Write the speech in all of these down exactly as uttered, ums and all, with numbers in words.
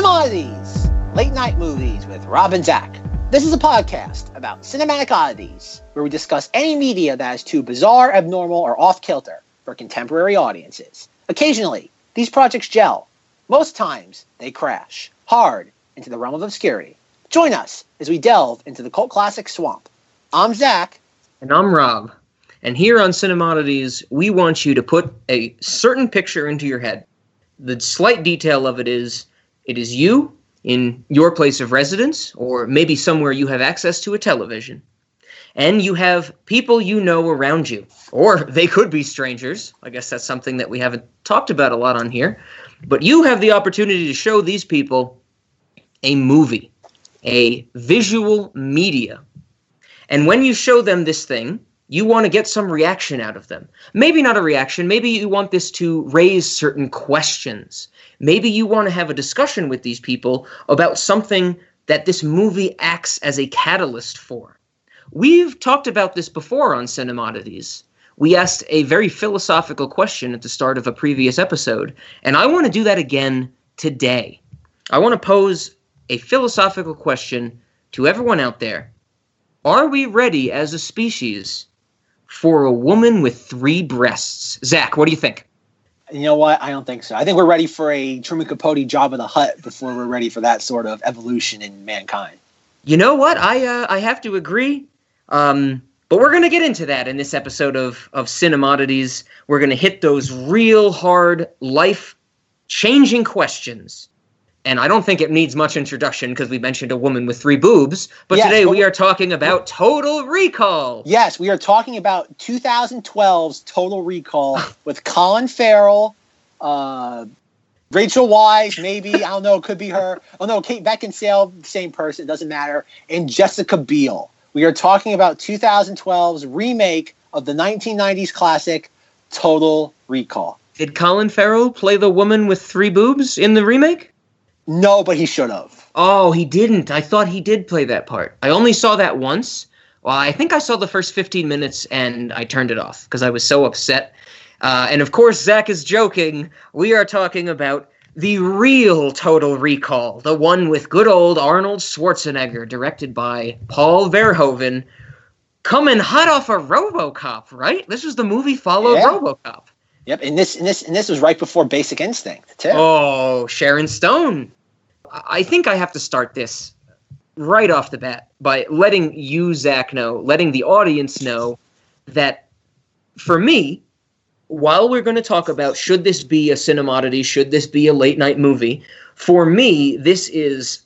Cinemoddities, late night movies with Rob and Zach. This is a podcast about cinematic oddities, where we discuss any media that is too bizarre, abnormal, or off-kilter for contemporary audiences. Occasionally, these projects gel. Most times, they crash hard into the realm of obscurity. Join us as we delve into the cult classic swamp. I'm Zach. And I'm Rob. And here on Cinemoddities, we want you to put a certain picture into your head. The slight detail of it is, it is you in your place of residence, or maybe somewhere you have access to a television. And you have people you know around you. Or they could be strangers. I guess that's something that we haven't talked about a lot on here. But you have the opportunity to show these people a movie, a visual media. And when you show them this thing, you want to get some reaction out of them. Maybe not a reaction. Maybe you want this to raise certain questions. Maybe you want to have a discussion with these people about something that this movie acts as a catalyst for. We've talked about this before on Cinemoddities. We asked a very philosophical question at the start of a previous episode, and I want to do that again today. I want to pose a philosophical question to everyone out there. Are we ready as a species for a woman with three breasts? Zach, what do you think? You know what? I don't think so. I think we're ready for a Truman Capote Jabba the Hutt before we're ready for that sort of evolution in mankind. You know what? I uh, I have to agree. Um, but we're going to get into that in this episode of, of Cinemoddities. We're going to hit those real hard, life-changing questions. And I don't think it needs much introduction because we mentioned a woman with three boobs. But yes, today but we are talking about Total Recall. Yes, we are talking about twenty twelve's Total Recall with Colin Farrell, uh, Rachel Weisz, maybe, I don't know, it could be her. Oh no, Kate Beckinsale, same person, it doesn't matter. And Jessica Biel. We are talking about twenty twelve's remake of the nineteen nineties classic Total Recall. Did Colin Farrell play the woman with three boobs in the remake? No, but he should have. Oh, he didn't. I thought he did play that part. I only saw that once. Well, I think I saw the first fifteen minutes and I turned it off because I was so upset. Uh, and of course, Zach is joking. We are talking about the real Total Recall, the one with good old Arnold Schwarzenegger, directed by Paul Verhoeven, coming hot off of RoboCop, right? This was the movie followed yeah. RoboCop. Yep, and this and this and this was right before Basic Instinct, too. Oh, Sharon Stone. I think I have to start this right off the bat by letting you, Zach, know, letting the audience know that for me, while we're going to talk about should this be a cinemoddity, should this be a late night movie, for me, this is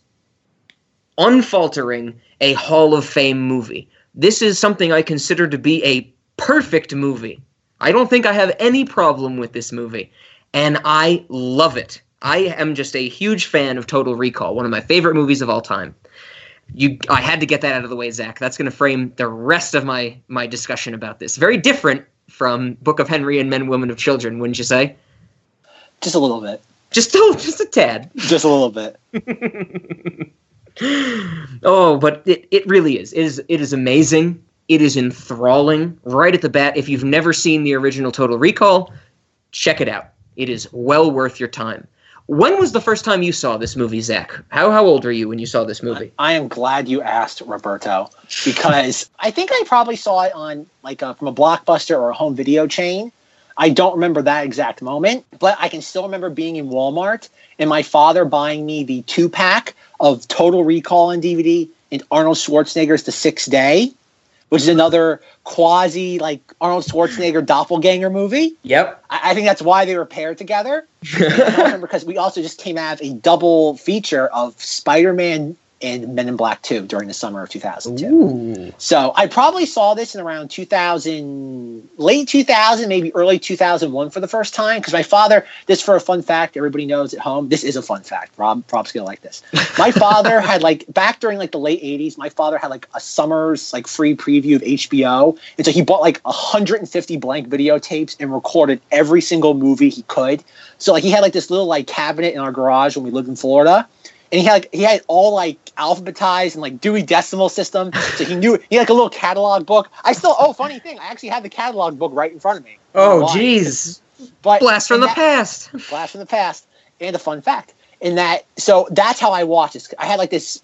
unfaltering a Hall of Fame movie. This is something I consider to be a perfect movie. I don't think I have any problem with this movie, and I love it. I am just a huge fan of Total Recall, one of my favorite movies of all time. You, I had to get that out of the way, Zach. That's going to frame the rest of my, my discussion about this. Very different from Book of Henry and Men, Women of Children, wouldn't you say? Just a little bit. Just a, just a tad. Just a little bit. Oh, but it, it really is. It is. It is amazing. It is enthralling right at the bat. If you've never seen the original Total Recall, check it out. It is well worth your time. When was the first time you saw this movie, Zach? How how old were you when you saw this movie? I am glad you asked, Roberto, because I think I probably saw it on like a, from a Blockbuster or a home video chain. I don't remember that exact moment, but I can still remember being in Walmart and my father buying me the two-pack of Total Recall on D V D and Arnold Schwarzenegger's The Sixth Day, which is another quasi, like, Arnold Schwarzenegger doppelganger movie. Yep. I, I think that's why they were paired together. I remember because we also just came out of a double feature of Spider-Man and Men in Black two during the summer of two thousand two. Ooh. So I probably saw this in around two thousand, late two thousand, maybe early two thousand one for the first time. Because my father, this for a fun fact, everybody knows at home, this is a fun fact. Rob, Rob's gonna like this. My father had like, back during like the late eighties, my father had like a summer's like free preview of H B O. And so he bought like one hundred fifty blank videotapes and recorded every single movie he could. So like he had like this little like cabinet in our garage when we lived in Florida. And he had like, he had all like alphabetized and like Dewey Decimal System. So he knew he had like a little catalog book. I still oh funny thing, I actually had the catalog book right in front of me. Oh jeez. But blast from the that, past. Blast from the past. And a fun fact. In that, so that's how I watched this. I had like this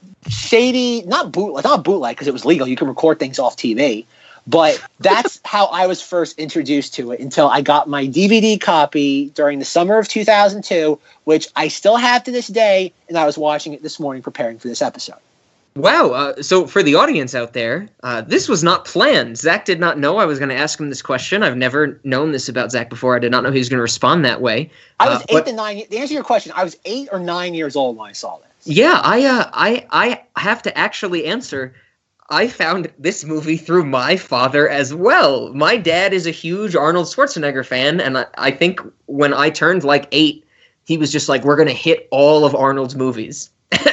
shady, not bootleg, not bootleg because it was legal. You can record things off T V, but that's how I was first introduced to it until I got my D V D copy during the summer of two thousand two, which I still have to this day. And I was watching it this morning preparing for this episode. Wow. Uh, so for the audience out there, uh, this was not planned. Zach did not know I was going to ask him this question. I've never known this about Zach before. I did not know he was going to respond that way. I was uh, eight but, to nine. To answer your question, I was eight or nine years old when I saw this. Yeah, I, uh, I, I have to actually answer. I found this movie through my father as well. My dad is a huge Arnold Schwarzenegger fan, and I, I think when I turned like eight, he was just like, we're going to hit all of Arnold's movies.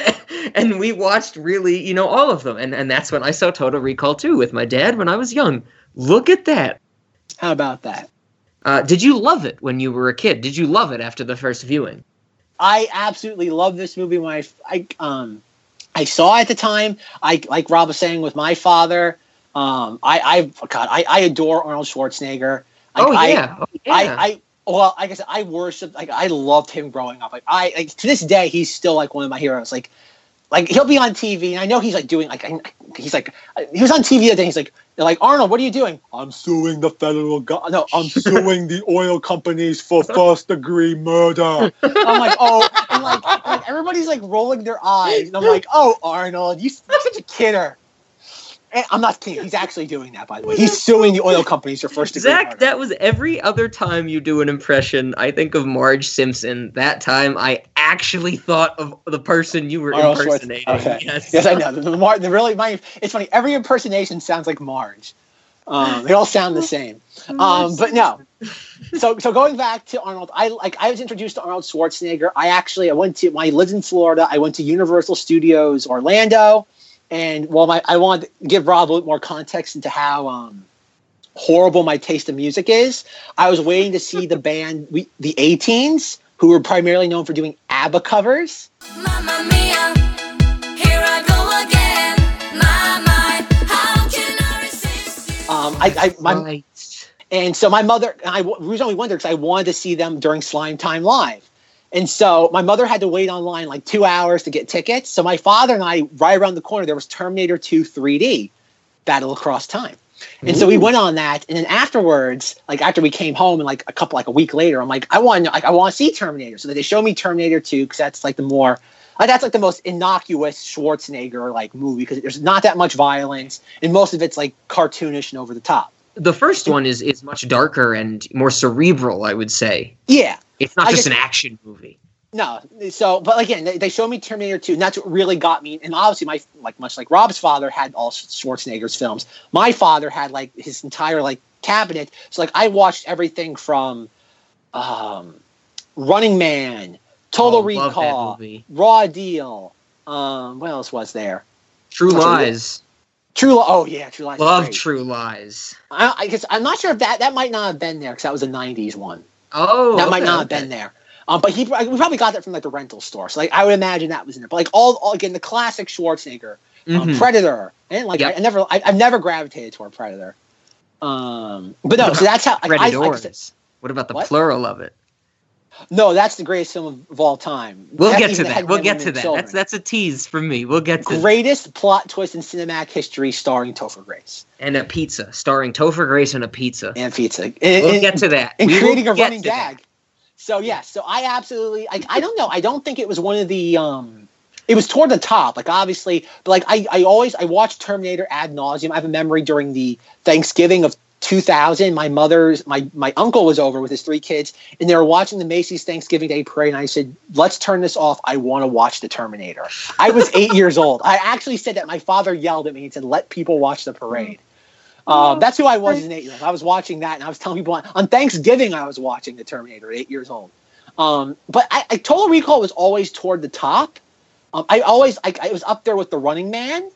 And we watched really, you know, all of them. And and that's when I saw Total Recall too with my dad when I was young. Look at that. How about that? Uh, did you love it when you were a kid? Did you love it after the first viewing? I absolutely love this movie when I, I, um, I saw it at the time. I like Rob was saying with my father. Um, I, I, God, I, I adore Arnold Schwarzenegger. Like, oh, yeah. I, oh, yeah. I, I, well, like I said, I worship, like, I loved him growing up. Like, I, like, to this day, he's still, like, one of my heroes. Like, like he'll be on T V, and I know he's, like, doing, like, he's, like, he was on T V the other day, he's, like, they're like, Arnold, what are you doing? I'm suing the federal government. No, I'm suing the oil companies for first-degree murder. I'm like, oh, and, like, like, everybody's, like, rolling their eyes. And I'm like, oh, Arnold, you, you're such a kidder. And I'm not kidding. He's actually doing that, by the way. He's suing the oil companies for first degree Zach, murder. that was every other time you do an impression, I think of Marge Simpson. That time, I actually thought of the person you were Arnold impersonating. Okay. Yes. yes, I know. The, the, Mar- the really, my, it's funny. Every impersonation sounds like Marge. Um, they all sound the same. Um, but no. So, so going back to Arnold, I like I was introduced to Arnold Schwarzenegger. I actually I went to when I lived in Florida. I went to Universal Studios Orlando. And well, my I wanted to give Rob a little more context into how um, horrible my taste in music is. I was waiting to see the band, we, the A-Teens, who were primarily known for doing ABBA covers. Mamma mia, here I go again. My, my, how can I resist you? Um, I, I, my, Right. And so my mother, I the reason we went there because I wanted to see them during Slime Time Live. And so my mother had to wait online like two hours to get tickets. So my father and I, right around the corner, there was Terminator two three D, Battle Across Time. And Ooh. So we went on that. And then afterwards, like after we came home and like a couple, like a week later, I'm like, I want to, like, I want to see Terminator. So they showed me Terminator two because that's like the more, like, that's like the most innocuous Schwarzenegger like movie because there's not that much violence and most of it's like cartoonish and over the top. The first one is is much darker and more cerebral, I would say. Yeah. It's not I just guess, an action movie. No. So, but again, they, they showed me Terminator two, and that's what really got me. And obviously, my like much like Rob's father had all Schwarzenegger's films. My father had like his entire like cabinet. So like I watched everything from um, Running Man, Total Oh, love that Recall, movie. Raw Deal. Um, what else was there? True That's a- Lies. True. Li- Oh yeah, True Lies. is Love great. True Lies. I, I guess I'm not sure if that that might not have been there because that was a nineties one. Oh, That might okay, not have okay. been there. Um, but he, we probably got that from like the rental store. So like, I would imagine that was in there. But like all, all again, the classic Schwarzenegger, um, Mhm. Predator, and like Yep. I, I never, I, I've never gravitated toward Predator. Um, but no, so that's how. Like, I, like, Predators. What about the What? plural of it? no, that's the greatest film of, of all time. We'll That's get even to ahead that. of We'll Men, get Women, to and that. Children. That's that's a tease from me. We'll get to Greatest plot twist in cinematic history, starring Topher Grace and a pizza, starring Topher Grace and a pizza. and pizza. And, We'll and- get to that. and We will creating a get running to that. gag. So yeah, so I absolutely, I, I don't know, I don't think it was one of the, um, it was toward the top, like obviously, but like I, I always, I watched Terminator ad nauseum. I have a memory during the Thanksgiving of two thousand. My mother's, my my uncle was over with his three kids, and they were watching the Macy's Thanksgiving Day Parade. And I said, "Let's turn this off. I want to watch the Terminator." I was eight years old. I actually said that. My father yelled at me and said, "Let people watch the parade." Uh, that's who I was as an eight-year-old. I was watching that, and I was telling people on, on Thanksgiving I was watching the Terminator at eight years old. Um, but I, I Total Recall was always toward the top. Um, I always, I, I was up there with The Running Man.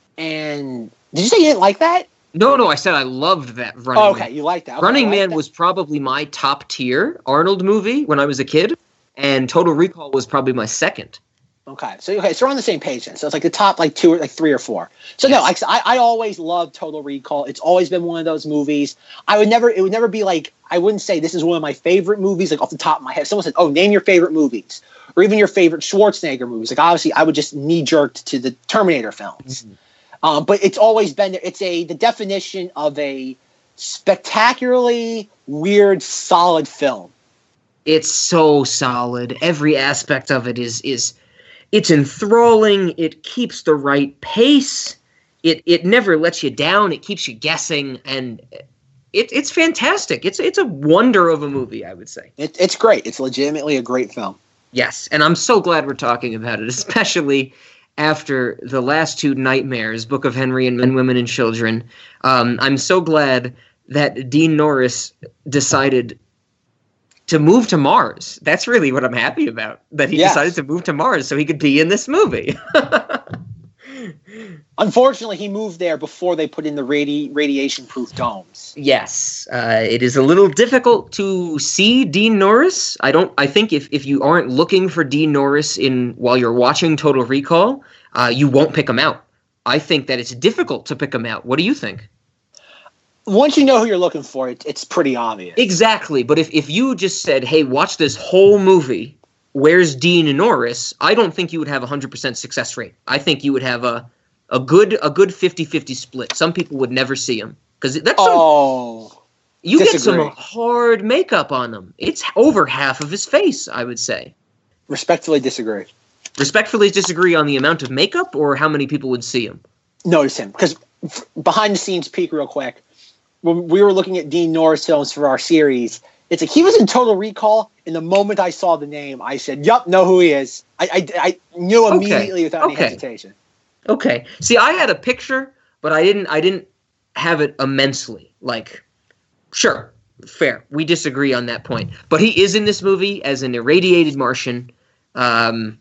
And did you say you didn't like that? No, no, I said I loved that Running Oh, okay, Man. you liked that. Okay, Running I liked Man that. was probably my top tier Arnold movie when I was a kid, and Total Recall was probably my second. Okay, so okay, so we're on the same page then. So it's like the top, like two or like three or four. So no, like, I, I always loved Total Recall. It's always been one of those movies. I would never, it would never be like, I wouldn't say this is one of my favorite movies, like off the top of my head. If someone said, "Oh, name your favorite movies," or even your favorite Schwarzenegger movies. Like obviously, I would just knee jerked to the Terminator films, mm-hmm. um, but it's always been there. It's a the definition of a spectacularly weird, solid film. It's so solid. Every aspect of it is is it's enthralling. It keeps the right pace. It it never lets you down. It keeps you guessing, and it it's fantastic. It's it's a wonder of a movie, I would say. It, it's great. It's legitimately a great film. Yes, and I'm so glad we're talking about it, especially after the last two nightmares, Book of Henry and Men, Women, and Children. Um, I'm so glad that Dean Norris decided to move to Mars. That's really what I'm happy about, that he yes. decided to move to Mars so he could be in this movie. Unfortunately, he moved there before they put in the radi- radiation-proof domes. Yes, uh, it is a little difficult to see Dean Norris. I don't. I think if, if you aren't looking for Dean Norris in while you're watching Total Recall, uh, you won't pick him out. I think that it's difficult to pick him out. What do you think? Once you know who you're looking for, it, it's pretty obvious. Exactly, but if, if you just said, hey, watch this whole movie, where's Dean Norris? I don't think you would have a one hundred percent success rate. I think you would have a a good a good fifty-fifty split. Some people would never see him. Because that's some, oh, you disagree. get some hard makeup on him. It's over half of his face, I would say. Respectfully disagree. Respectfully disagree on the amount of makeup or how many people would see him? Notice him. Because f- behind the scenes peek real quick. When we were looking at Dean Norris films for our series, it's like he was in Total Recall, and the moment I saw the name, I said, yup, know who he is. I I, I knew immediately okay. without okay. any hesitation. Okay. See, I had a picture, but I didn't I didn't have it immensely. Like, sure, fair. We disagree on that point. But he is in this movie as an irradiated Martian. Um,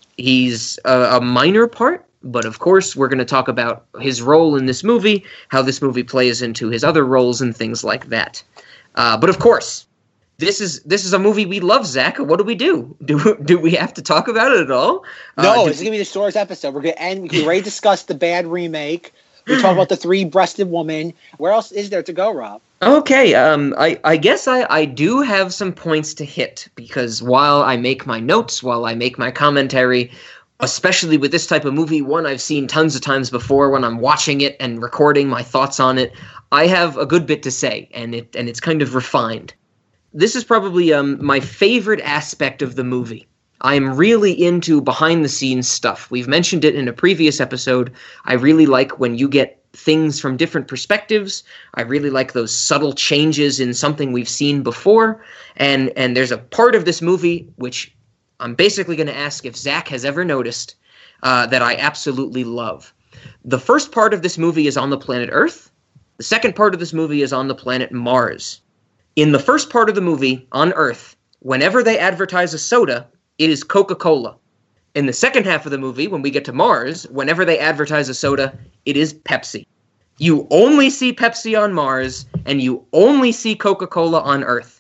he's a, a minor part. But of course, we're going to talk about his role in this movie, how this movie plays into his other roles and things like that. Uh, but of course, this is this is a movie we love, Zach. What do we do? Do do we have to talk about it at all? No, uh, this is going to be the story's episode. We're going to end. We already discussed the bad remake. We talk about the three-breasted woman. Where else is there to go, Rob? Okay, um, I, I guess I, I do have some points to hit, because while I make my notes, while I make my commentary, especially with this type of movie, one I've seen tons of times before when I'm watching it and recording my thoughts on it, I have a good bit to say, and it and it's kind of refined. This is probably um, my favorite aspect of the movie. I'm really into behind-the-scenes stuff. We've mentioned it in a previous episode. I really like when you get things from different perspectives. I really like those subtle changes in something we've seen before. And, and there's a part of this movie which I'm basically going to ask if Zach has ever noticed uh, that I absolutely love. The first part of this movie is on the planet Earth. The second part of this movie is on the planet Mars. In the first part of the movie, on Earth, whenever they advertise a soda, it is Coca-Cola. In the second half of the movie, when we get to Mars, whenever they advertise a soda, it is Pepsi. You only see Pepsi on Mars, and you only see Coca-Cola on Earth.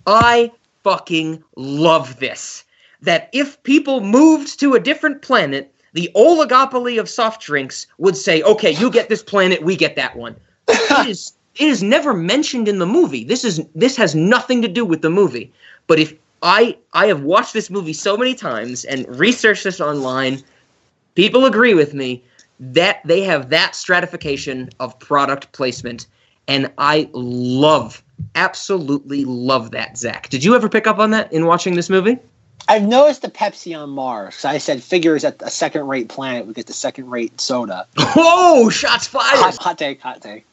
I fucking love this. That if people moved to a different planet, the oligopoly of soft drinks would say, okay, you get this planet, we get that one. It is it is never mentioned in the movie. This is this has nothing to do with the movie. But if I I have watched this movie so many times and researched this online, people agree with me that they have that stratification of product placement, and I love, absolutely love that, Zach. Did you ever pick up on that in watching this movie? I've noticed the Pepsi on Mars. I said figures at a second-rate planet we get the second-rate soda. Oh, shots fired! Hot, hot take, hot take.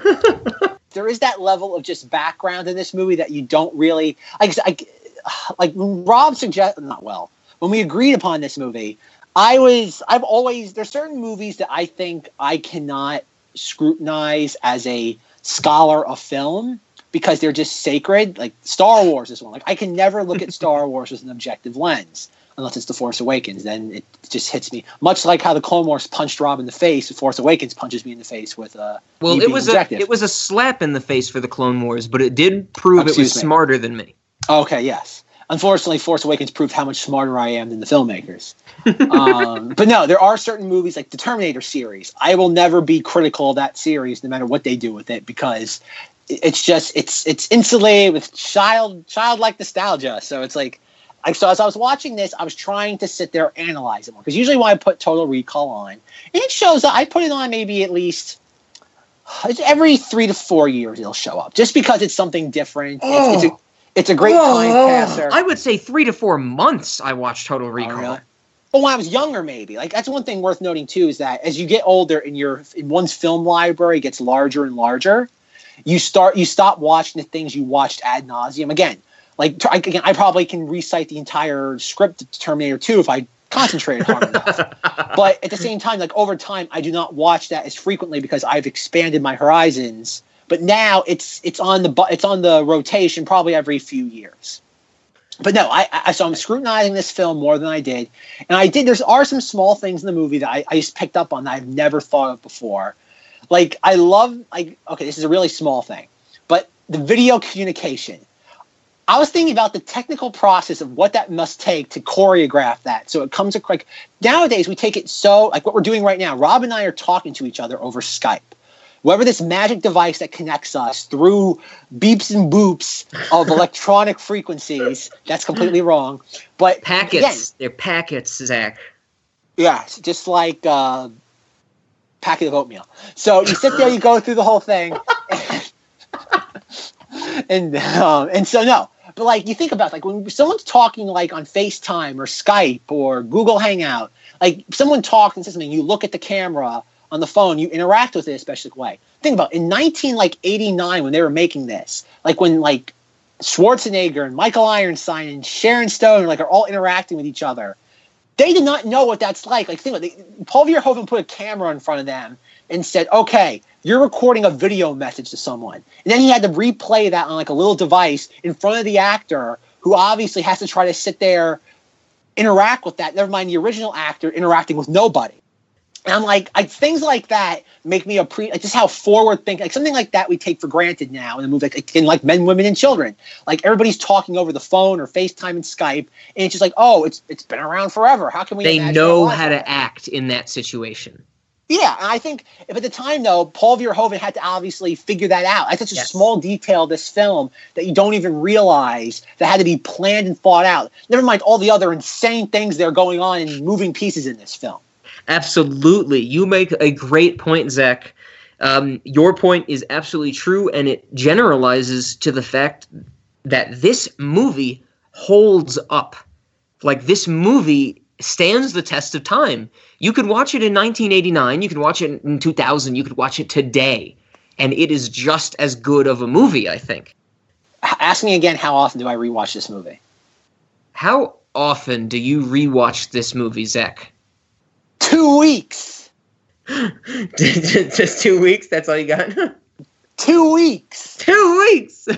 There is that level of just background in this movie that you don't really like. I, like when Rob suggested, not well, when we agreed upon this movie, I was, I've always, there's certain movies that I think I cannot scrutinize as a scholar of film, because they're just sacred. Like Star Wars is one. Like I can never look at Star Wars with an objective lens unless it's The Force Awakens. Then it just hits me. Much like how the Clone Wars punched Rob in the face, The Force Awakens punches me in the face with uh well, it was objective. a it was a slap in the face for the Clone Wars, but it did prove oh, it was me. smarter than me. Okay, yes. Unfortunately, Force Awakens proved how much smarter I am than the filmmakers. um, but no, there are certain movies like the Terminator series. I will never be critical of that series, no matter what they do with it, because it's just it's it's insulated with child childlike nostalgia. So it's like Like, so as I was watching this, I was trying to sit there and analyze it more. Because usually when I put Total Recall on, and it shows up, I put it on maybe at least every three to four years it'll show up. Just because it's something different. Oh. It's, it's, a, it's a great Oh, time passer. I would say three to four months I watched Total Recall. Oh, really? But when I was younger, maybe. Like, that's one thing worth noting, too, is that as you get older and your in one's film library gets larger and larger, you start you stop watching the things you watched ad nauseum. Again, like I, again, I probably can recite the entire script of Terminator two if I concentrated hard enough. But at the same time, like over time, I do not watch that as frequently because I've expanded my horizons. But now it's it's on the bu- it's on the rotation probably every few years. But no, I, I so I'm scrutinizing this film more than I did, and I did. There are some small things in the movie that I, I just picked up on that I've never thought of before. Like I love like okay, this is a really small thing, but the video communication. I was thinking about the technical process of what that must take to choreograph that. So it comes across like nowadays we take it so like what we're doing right now. Rob and I are talking to each other over Skype. Whatever this magic device that connects us through beeps and boops of electronic frequencies, that's completely wrong. But Packets. again, They're packets, Zach. yeah, it's just like uh, packet of oatmeal. So you sit there, you go through the whole thing, and and, um, and so no. But like you think about like when someone's talking like on FaceTime or Skype or Google Hangout, like someone talks and says something, you look at the camera on the phone, you interact with it a specific way. Think about it, in nineteen like eighty-nine when they were making this, like when like Schwarzenegger and Michael Ironside and Sharon Stone like are all interacting with each other, they did not know what that's like. Like think about it, Paul Verhoeven put a camera in front of them and said, "Okay, you're recording a video message to someone," and then he had to replay that on like a little device in front of the actor, who obviously has to try to sit there, interact with that. Never mind the original actor interacting with nobody. And I'm like, I, things like that make me appreciate like, just how forward thinking, like something like that we take for granted now in the movie, like in like Men, Women, and Children. Like everybody's talking over the phone or FaceTime and Skype, and it's just like, oh, it's it's been around forever. How can we? They imagine know our lives how like to act in that situation. Yeah, and I think if at the time though, Paul Verhoeven had to obviously figure that out. That's such a Yes. small detail of this film that you don't even realize that had to be planned and thought out. Never mind all the other insane things that are going on and moving pieces in this film. Absolutely. You make a great point, Zach. Um, your point is absolutely true, and it generalizes to the fact that this movie holds up. Like, this movie stands the test of time. You could watch it in nineteen eighty-nine, you could watch it in two thousand, you could watch it today, and it is just as good of a movie, I think. Ask me again, how often do I rewatch this movie? How often do you rewatch this movie, Zach? Two weeks. Just two weeks? That's all you got? Two weeks. Two weeks!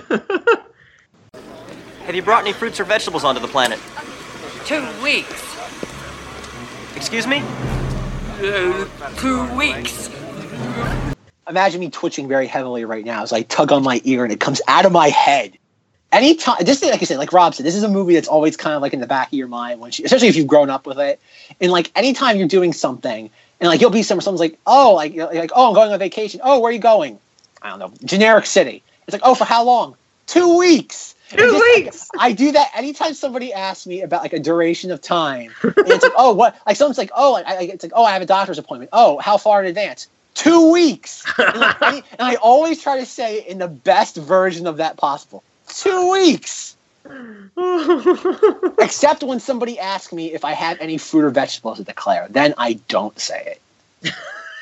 Have you brought any fruits or vegetables onto the planet? Two weeks. Excuse me? Uh, two weeks. Imagine me twitching very heavily right now as I tug on my ear and it comes out of my head. Anytime, this thing, like I said, like Rob said, this is a movie that's always kind of like in the back of your mind, when she, especially if you've grown up with it. And like anytime you're doing something, and like you'll be somewhere, someone's like, oh, like, you're like, oh, I'm going on vacation. Oh, where are you going? I don't know, generic city. It's like, oh, for how long? Two weeks. Two just, weeks. Like, I do that anytime somebody asks me about like a duration of time. And it's like, oh, what? Like someone's like, oh, I, I, it's like, oh, I have a doctor's appointment. Oh, how far in advance? Two weeks. And, like, any, and I always try to say it in the best version of that possible. Two weeks. Except when somebody asks me if I have any fruit or vegetables to declare. Then I don't say it.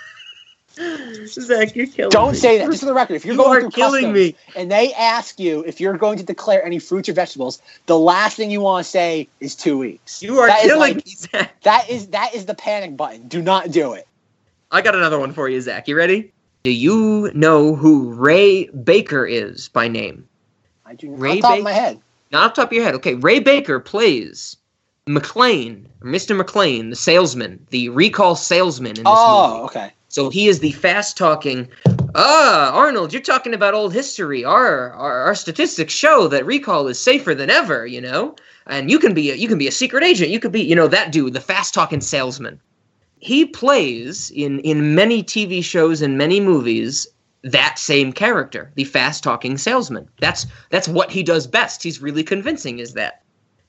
Zach, you're killing Don't me. say that. Just for the record, if you're You going are through killing customs me. and they ask you if you're going to declare any fruits or vegetables, the last thing you want to say is two weeks. You are That is killing like- me, Zach. That is that is the panic button. Do not do it. I got another one for you, Zach. You ready? Do you know who Ray Baker is by name? I do not Ray on top Baker? of my head. Not off the top of your head. Okay, Ray Baker plays McClane, or Mister McClane, the salesman, the recall salesman in this Oh, movie. okay. So he is the fast-talking, ah, Arnold, you're talking about old history. Our, our our statistics show that recall is safer than ever, you know? And you can be a, you can be a secret agent. You could be, you know, that dude, the fast-talking salesman. He plays in, in many T V shows and many movies that same character, the fast-talking salesman. That's that's what he does best. He's really convincing, is that.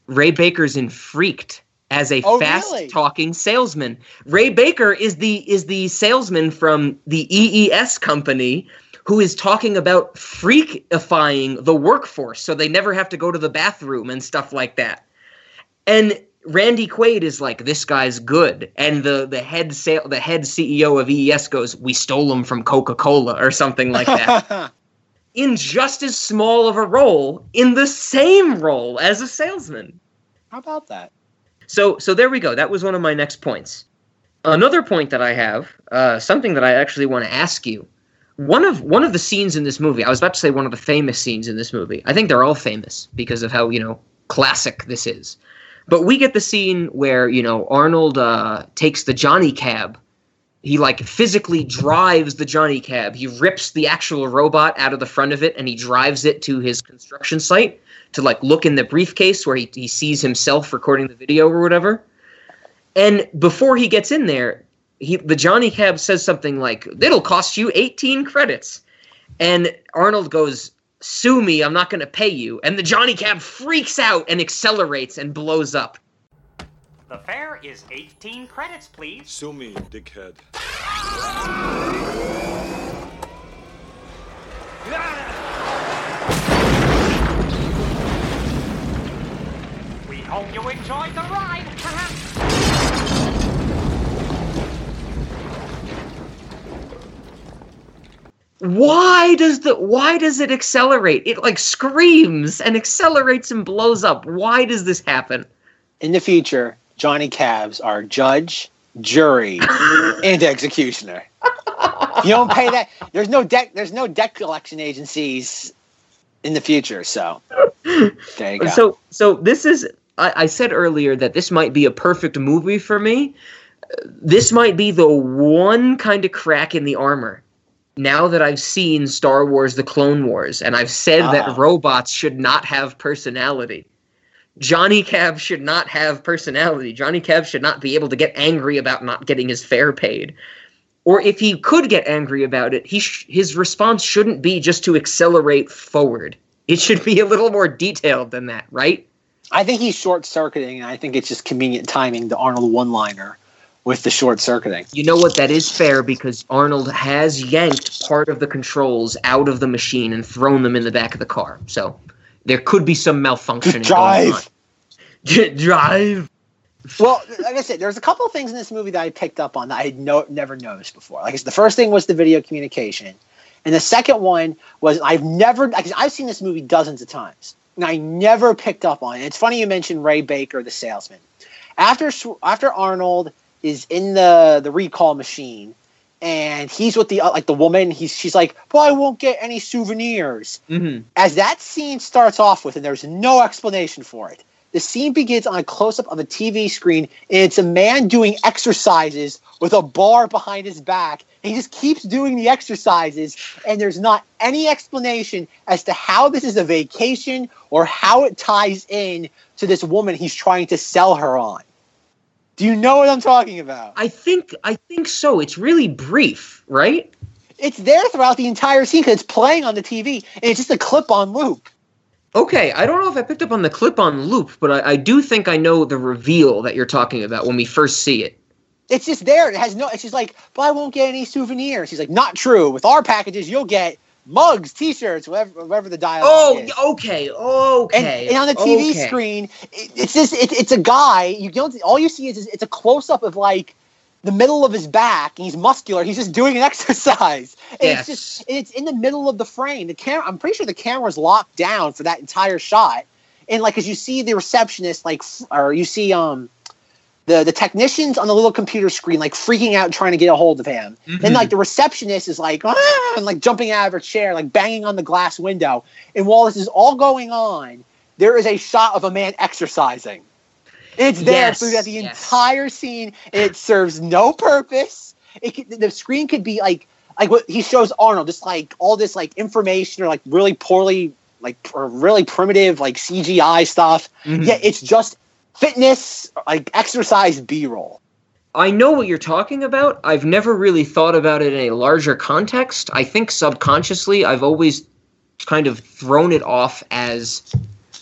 Ray Baker's in Freaked as a Oh, fast really? talking salesman. Ray Baker is the is the salesman from the E E S company who is talking about freakifying the workforce so they never have to go to the bathroom and stuff like that. And Randy Quaid is like, this guy's good. And the the head sale the head C E O of E E S goes, we stole him from Coca-Cola or something like that. In just as small of a role, in the same role as a salesman. How about that? So so there we go. That was one of my next points. Another point that I have, uh, something that I actually want to ask you. One of one of the scenes in this movie, I was about to say one of the famous scenes in this movie. I think they're all famous because of how, you know, classic this is. But we get the scene where, you know, Arnold uh, takes the Johnny cab. He, like, physically drives the Johnny cab. He rips the actual robot out of the front of it, and he drives it to his construction site to, like, look in the briefcase where he, he sees himself recording the video or whatever. And before he gets in there, he the Johnny cab says something like, it'll cost you eighteen credits. And Arnold goes, sue me, I'm not going to pay you. And the Johnny cab freaks out and accelerates and blows up. The fare is eighteen credits, please. Sue me, dickhead. We hope you enjoyed the ride. Why does the why does it accelerate? It like screams and accelerates and blows up. Why does this happen? In the future, Johnny Cabs are judge, jury, and executioner. If you don't pay that, there's no debt. There's no debt collection agencies in the future. So there you go. So so this is. I, I said earlier that this might be a perfect movie for me. This might be the one kind of crack in the armor. Now that I've seen Star Wars: The Clone Wars, and I've said Ah. that robots should not have personality. Johnny Cab should not have personality. Johnny Cab should not be able to get angry about not getting his fare paid. Or if he could get angry about it, he sh- his response shouldn't be just to accelerate forward. It should be a little more detailed than that, right? I think he's short-circuiting, and I think it's just convenient timing, the Arnold one-liner with the short-circuiting. You know what? That is fair because Arnold has yanked part of the controls out of the machine and thrown them in the back of the car. So there could be some malfunctioning going on. Drive! Drive! Well, like I said, there's a couple of things in this movie that I picked up on that I had no, never noticed before. Like I said, the first thing was the video communication. And the second one was I've never, like, I've seen this movie dozens of times, and I never picked up on it. It's funny you mentioned Ray Baker, the salesman. After after Arnold is in the, the recall machine, and he's with the uh, like the woman, he's she's like, well, I won't get any souvenirs. Mm-hmm. As that scene starts off with, and there's no explanation for it, the scene begins on a close-up of a T V screen, and it's a man doing exercises with a bar behind his back. And he just keeps doing the exercises, and there's not any explanation as to how this is a vacation or how it ties in to this woman he's trying to sell her on. Do you know what I'm talking about? I think I think so. It's really brief, right? It's there throughout the entire scene because it's playing on the T V, and it's just a clip on loop. Okay, I don't know if I picked up on the clip on loop, but I, I do think I know the reveal that you're talking about when we first see it. It's just there. It has no. It's just like, but I won't get any souvenirs. He's like, not true. With our packages, you'll get mugs, T-shirts, whatever, whatever the dialogue Oh, is. okay, okay. And, and on the T V okay. screen, it, it's just it, it's a guy. You don't. All you see is, is it's a close up of like the middle of his back, and he's muscular. He's just doing an exercise. And Yes. It's just and it's in the middle of the frame. The camera. I'm pretty sure the camera's locked down for that entire shot. And like as you see the receptionist, like, f- or you see um. The, the technicians on the little computer screen like freaking out trying to get a hold of him. Mhm. Then like the receptionist is like ah! and like jumping out of her chair, like banging on the glass window. And while this is all going on, there is a shot of a man exercising. It's there Yes, throughout the yes. entire scene. And it serves no purpose. It could, the screen could be like like what he shows Arnold, just like all this like information or like really poorly like or really primitive like C G I stuff. Mhm. Yeah, it's just fitness, like exercise B-roll. I know what you're talking about. I've never really thought about it in a larger context. I think subconsciously I've always kind of thrown it off as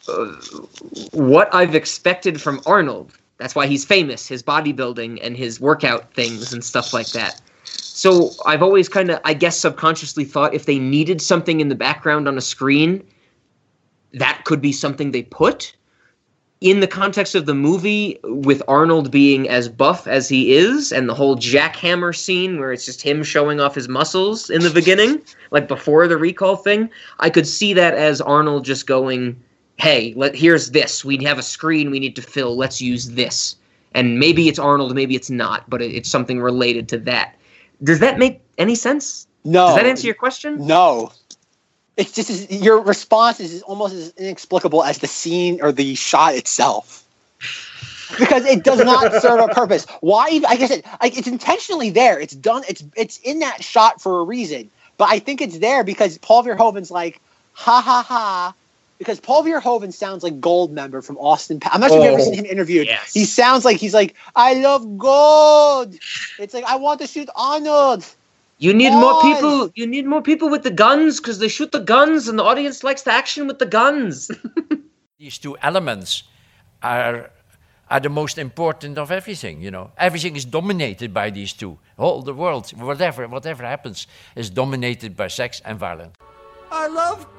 uh, what I've expected from Arnold. That's why he's famous, his bodybuilding and his workout things and stuff like that. So I've always kind of, I guess, subconsciously thought if they needed something in the background on a screen, that could be something they put. In the context of the movie, with Arnold being as buff as he is, and the whole jackhammer scene where it's just him showing off his muscles in the beginning, like before the recall thing, I could see that as Arnold just going, hey, let, here's this. We have a screen we need to fill. Let's use this. And maybe it's Arnold, maybe it's not, but it, it's something related to that. Does that make any sense? No. Does that answer your question? No. It's just as, your response is almost as inexplicable as the scene or the shot itself, because it does not serve a purpose. Why? Even, like I said, like, it's intentionally there. It's done. It's it's in that shot for a reason. But I think it's there because Paul Verhoeven's like, ha ha ha. Because Paul Verhoeven sounds like Goldmember from Austin Powers. I'm not sure if you've ever seen him interviewed. Yes. He sounds like he's like, I love gold. It's like, I want to shoot Arnold. You need more Boys. people. You need more people with the guns because they shoot the guns, and the audience likes the action with the guns. These two elements are are the most important of everything. You know, everything is dominated by these two. All the world, whatever whatever happens, is dominated by sex and violence. I love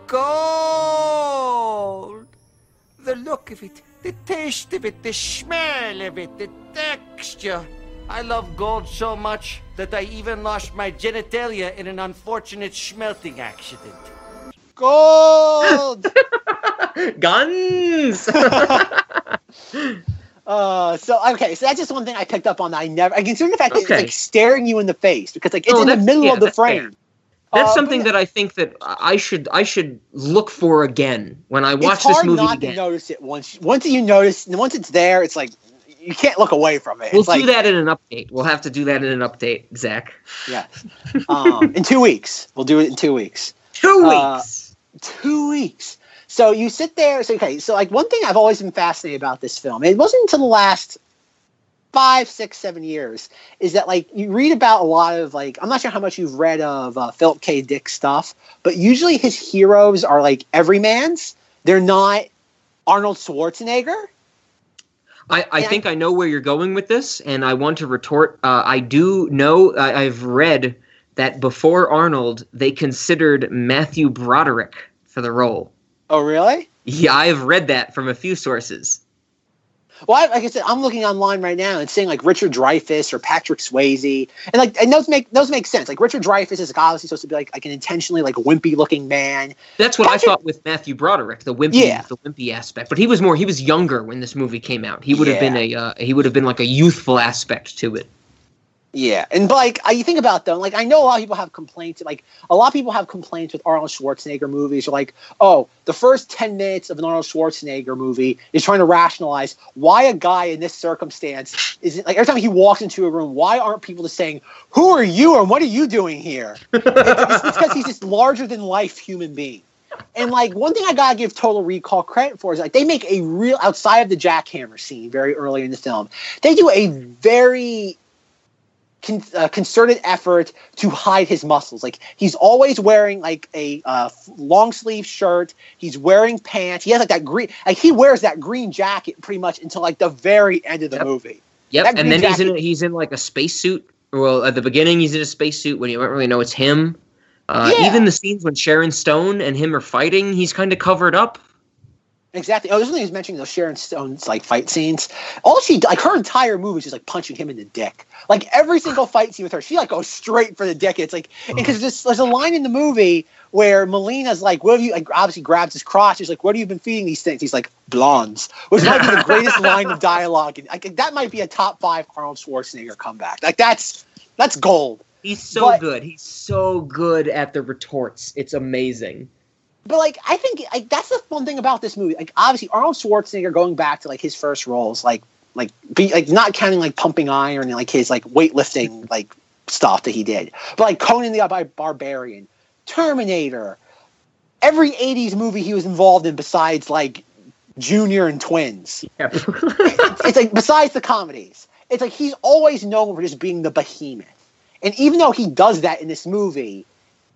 gold. The look of it, the taste of it, the smell of it, the texture. I love gold so much that I even lost my genitalia in an unfortunate smelting accident. Gold. Guns. uh, so okay, so that's just one thing I picked up on that I never. I consider the fact that Okay. it's like staring you in the face because like it's Oh, in the that's- middle yeah, of the that's frame. fair. That's Uh, something but that I think that I should I should look for again when I watch it's this hard movie not again. to notice it once. Once you notice, once it's there, it's like you can't look away from it. We'll It's like, do that in an update. We'll have to do that in an update, Zach. Yeah. Um, in two weeks, we'll do it in two weeks. Two Uh, weeks. Two weeks. So you sit there. So okay. So like one thing I've always been fascinated about this film. It wasn't until the last five, six, seven years is that like you read about a lot of like I'm not sure how much you've read of uh, Philip K. Dick stuff, but usually his heroes are like everymans. They're not Arnold Schwarzenegger. I, I Yeah. think I know where you're going with this, and I want to retort. Uh, I do know, I, I've read that before Arnold, they considered Matthew Broderick for the role. Oh, really? Yeah, I've read that from a few sources. Well, I, like I said, I'm looking online right now and saying like Richard Dreyfuss or Patrick Swayze, and like and those make those make sense. Like Richard Dreyfuss is like, obviously supposed to be like like an intentionally like wimpy looking man. That's what Patrick- I thought with Matthew Broderick, the wimpy, Yeah. the wimpy aspect. But he was more, he was younger when this movie came out. He would have Yeah. been a, uh, he would have been like a youthful aspect to it. Yeah, and but, like I, you think about though, like I know a lot of people have complaints. Like a lot of people have complaints with Arnold Schwarzenegger movies. You're like, oh, the first ten minutes of an Arnold Schwarzenegger movie is trying to rationalize why a guy in this circumstance is like every time he walks into a room, why aren't people just saying, "Who are you and what are you doing here?" it's because he's this larger than life human being. And like one thing I gotta give Total Recall credit for is like they make a real outside of the jackhammer scene very early in the film. They do a very Con, uh, concerted effort to hide his muscles. Like he's always wearing like a uh, long sleeve shirt. He's wearing pants. He has like that green. Like he wears that green jacket pretty much until like the very end of the Yep. movie. Yep, That and green then he's in jacket- he's in like a spacesuit. Well, at the beginning he's in a spacesuit when you don't really know it's him. Uh, Yeah. Even the scenes when Sharon Stone and him are fighting, he's kind of covered up. Exactly. Oh, there's something he was mentioning those Sharon Stone's like fight scenes. All she like her entire movie is just like punching him in the dick. Like every single fight scene with her, she like goes straight for the dick. It's like because there's, there's a line in the movie where Melina's like, "What have you?" Like obviously grabs his crotch. He's like, "What have you been feeding these things?" He's like, "Blondes," which might be the greatest line of dialogue. And like that might be a top five Arnold Schwarzenegger comeback. Like that's that's gold. He's so But- good. He's so good at the retorts. It's amazing. But like I think like that's the fun thing about this movie. Like obviously Arnold Schwarzenegger going back to like his first roles, like like be like not counting like Pumping Iron and like his like weightlifting like stuff that he did. But like Conan the Bar- Barbarian, Terminator, every eighties movie he was involved in besides like Junior and Twins. Yep. It's like besides the comedies. It's like he's always known for just being the behemoth. And even though he does that in this movie,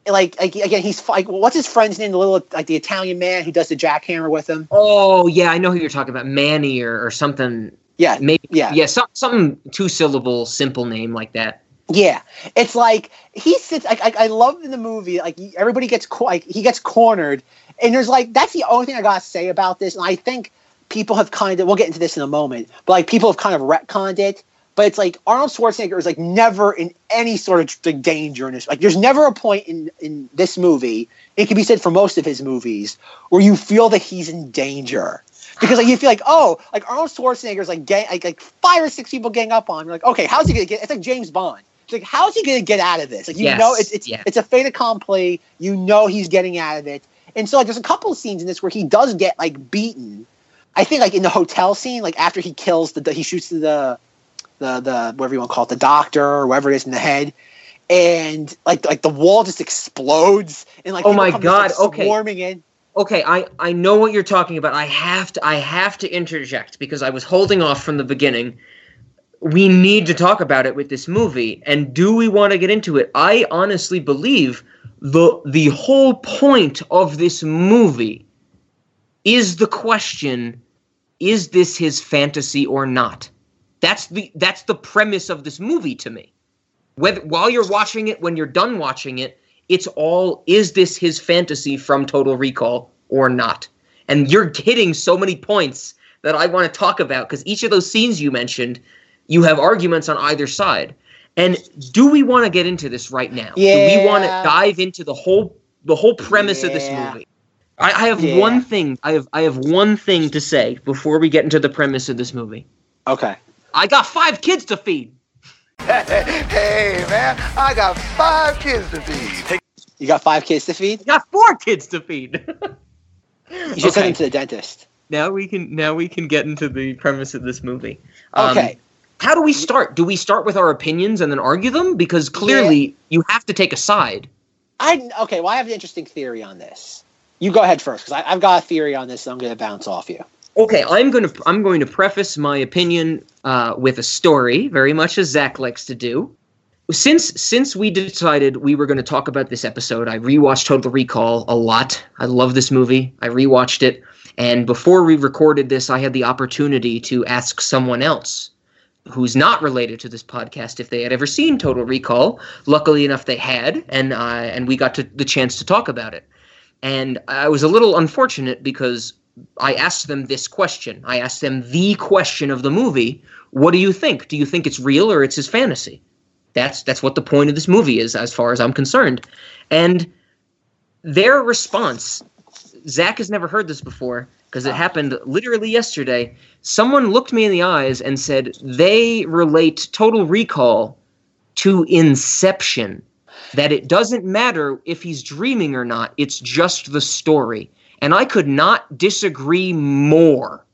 like, like again, he's like, what's his friend's name? The little, like the Italian man who does the jackhammer with him. Oh yeah, I know who you're talking about, Manny or, or something. Yeah, maybe. Yeah, yeah, some some two syllable simple name like that. Yeah, it's like he sits. Like, I, I love in the movie, like everybody gets co- like he gets cornered, and there's like that's the only thing I gotta say about this. And I think people have kind of we'll get into this in a moment, but like people have kind of retconned it. But it's like Arnold Schwarzenegger is like never in any sort of like, danger in this. Like there's never a point in in this movie. It can be said for most of his movies where you feel that he's in danger. Because like you feel like, oh, like Arnold Schwarzenegger's like gang, like like five or six people gang up on him. You're like, okay, how's he gonna get? It's like James Bond. It's like, how's he gonna get out of this? Like you yes. know, it's it's yeah. it's a fait accompli. You know he's getting out of it. And so like there's a couple of scenes in this where he does get like beaten. I think like in the hotel scene, like after he kills the, the he shoots the the the whatever you want to call it, the doctor or whatever it is in the head. And like like the wall just explodes and like oh my god, just, like, okay, swarming in. Okay, I, I know what you're talking about. I have to I have to interject because I was holding off from the beginning. We need to talk about it with this movie. And do we want to get into it? I honestly believe the the whole point of this movie is the question, is this his fantasy or not? That's the that's the premise of this movie to me. Whether while you're watching it, when you're done watching it, it's all, is this his fantasy from Total Recall or not? And you're hitting so many points that I want to talk about because each of those scenes you mentioned, you have arguments on either side. And do we want to get into this right now? Yeah. Do we want to dive into the whole the whole premise yeah. of this movie? I, I have yeah. one thing. I have I have one thing to say before we get into the premise of this movie. Okay. I got five kids to feed. Hey, man, I got five kids to feed. You got five kids to feed? I got four kids to feed. You should okay. send them to the dentist. Now we can now we can get into the premise of this movie. Okay. Um, how do we start? Do we start with our opinions and then argue them? Because clearly yeah. you have to take a side. I okay. Well, I have an interesting theory on this. You go ahead first because I've got a theory on this. So I'm going to bounce off you. Okay, I'm going to I'm going to preface my opinion uh, with a story, very much as Zach likes to do. Since since we decided we were going to talk about this episode, I rewatched Total Recall a lot. I love this movie. I rewatched it, and before we recorded this, I had the opportunity to ask someone else who's not related to this podcast if they had ever seen Total Recall. Luckily enough, they had, and uh, and we got to the chance to talk about it. And I was a little unfortunate because I asked them this question. I asked them the question of the movie. What do you think? Do you think it's real or it's his fantasy? That's that's what the point of this movie is, as far as I'm concerned. And their response, Zach has never heard this before because it happened literally yesterday. Someone looked me in the eyes and said they relate Total Recall to Inception. That it doesn't matter if he's dreaming or not. It's just the story. And I could not disagree more.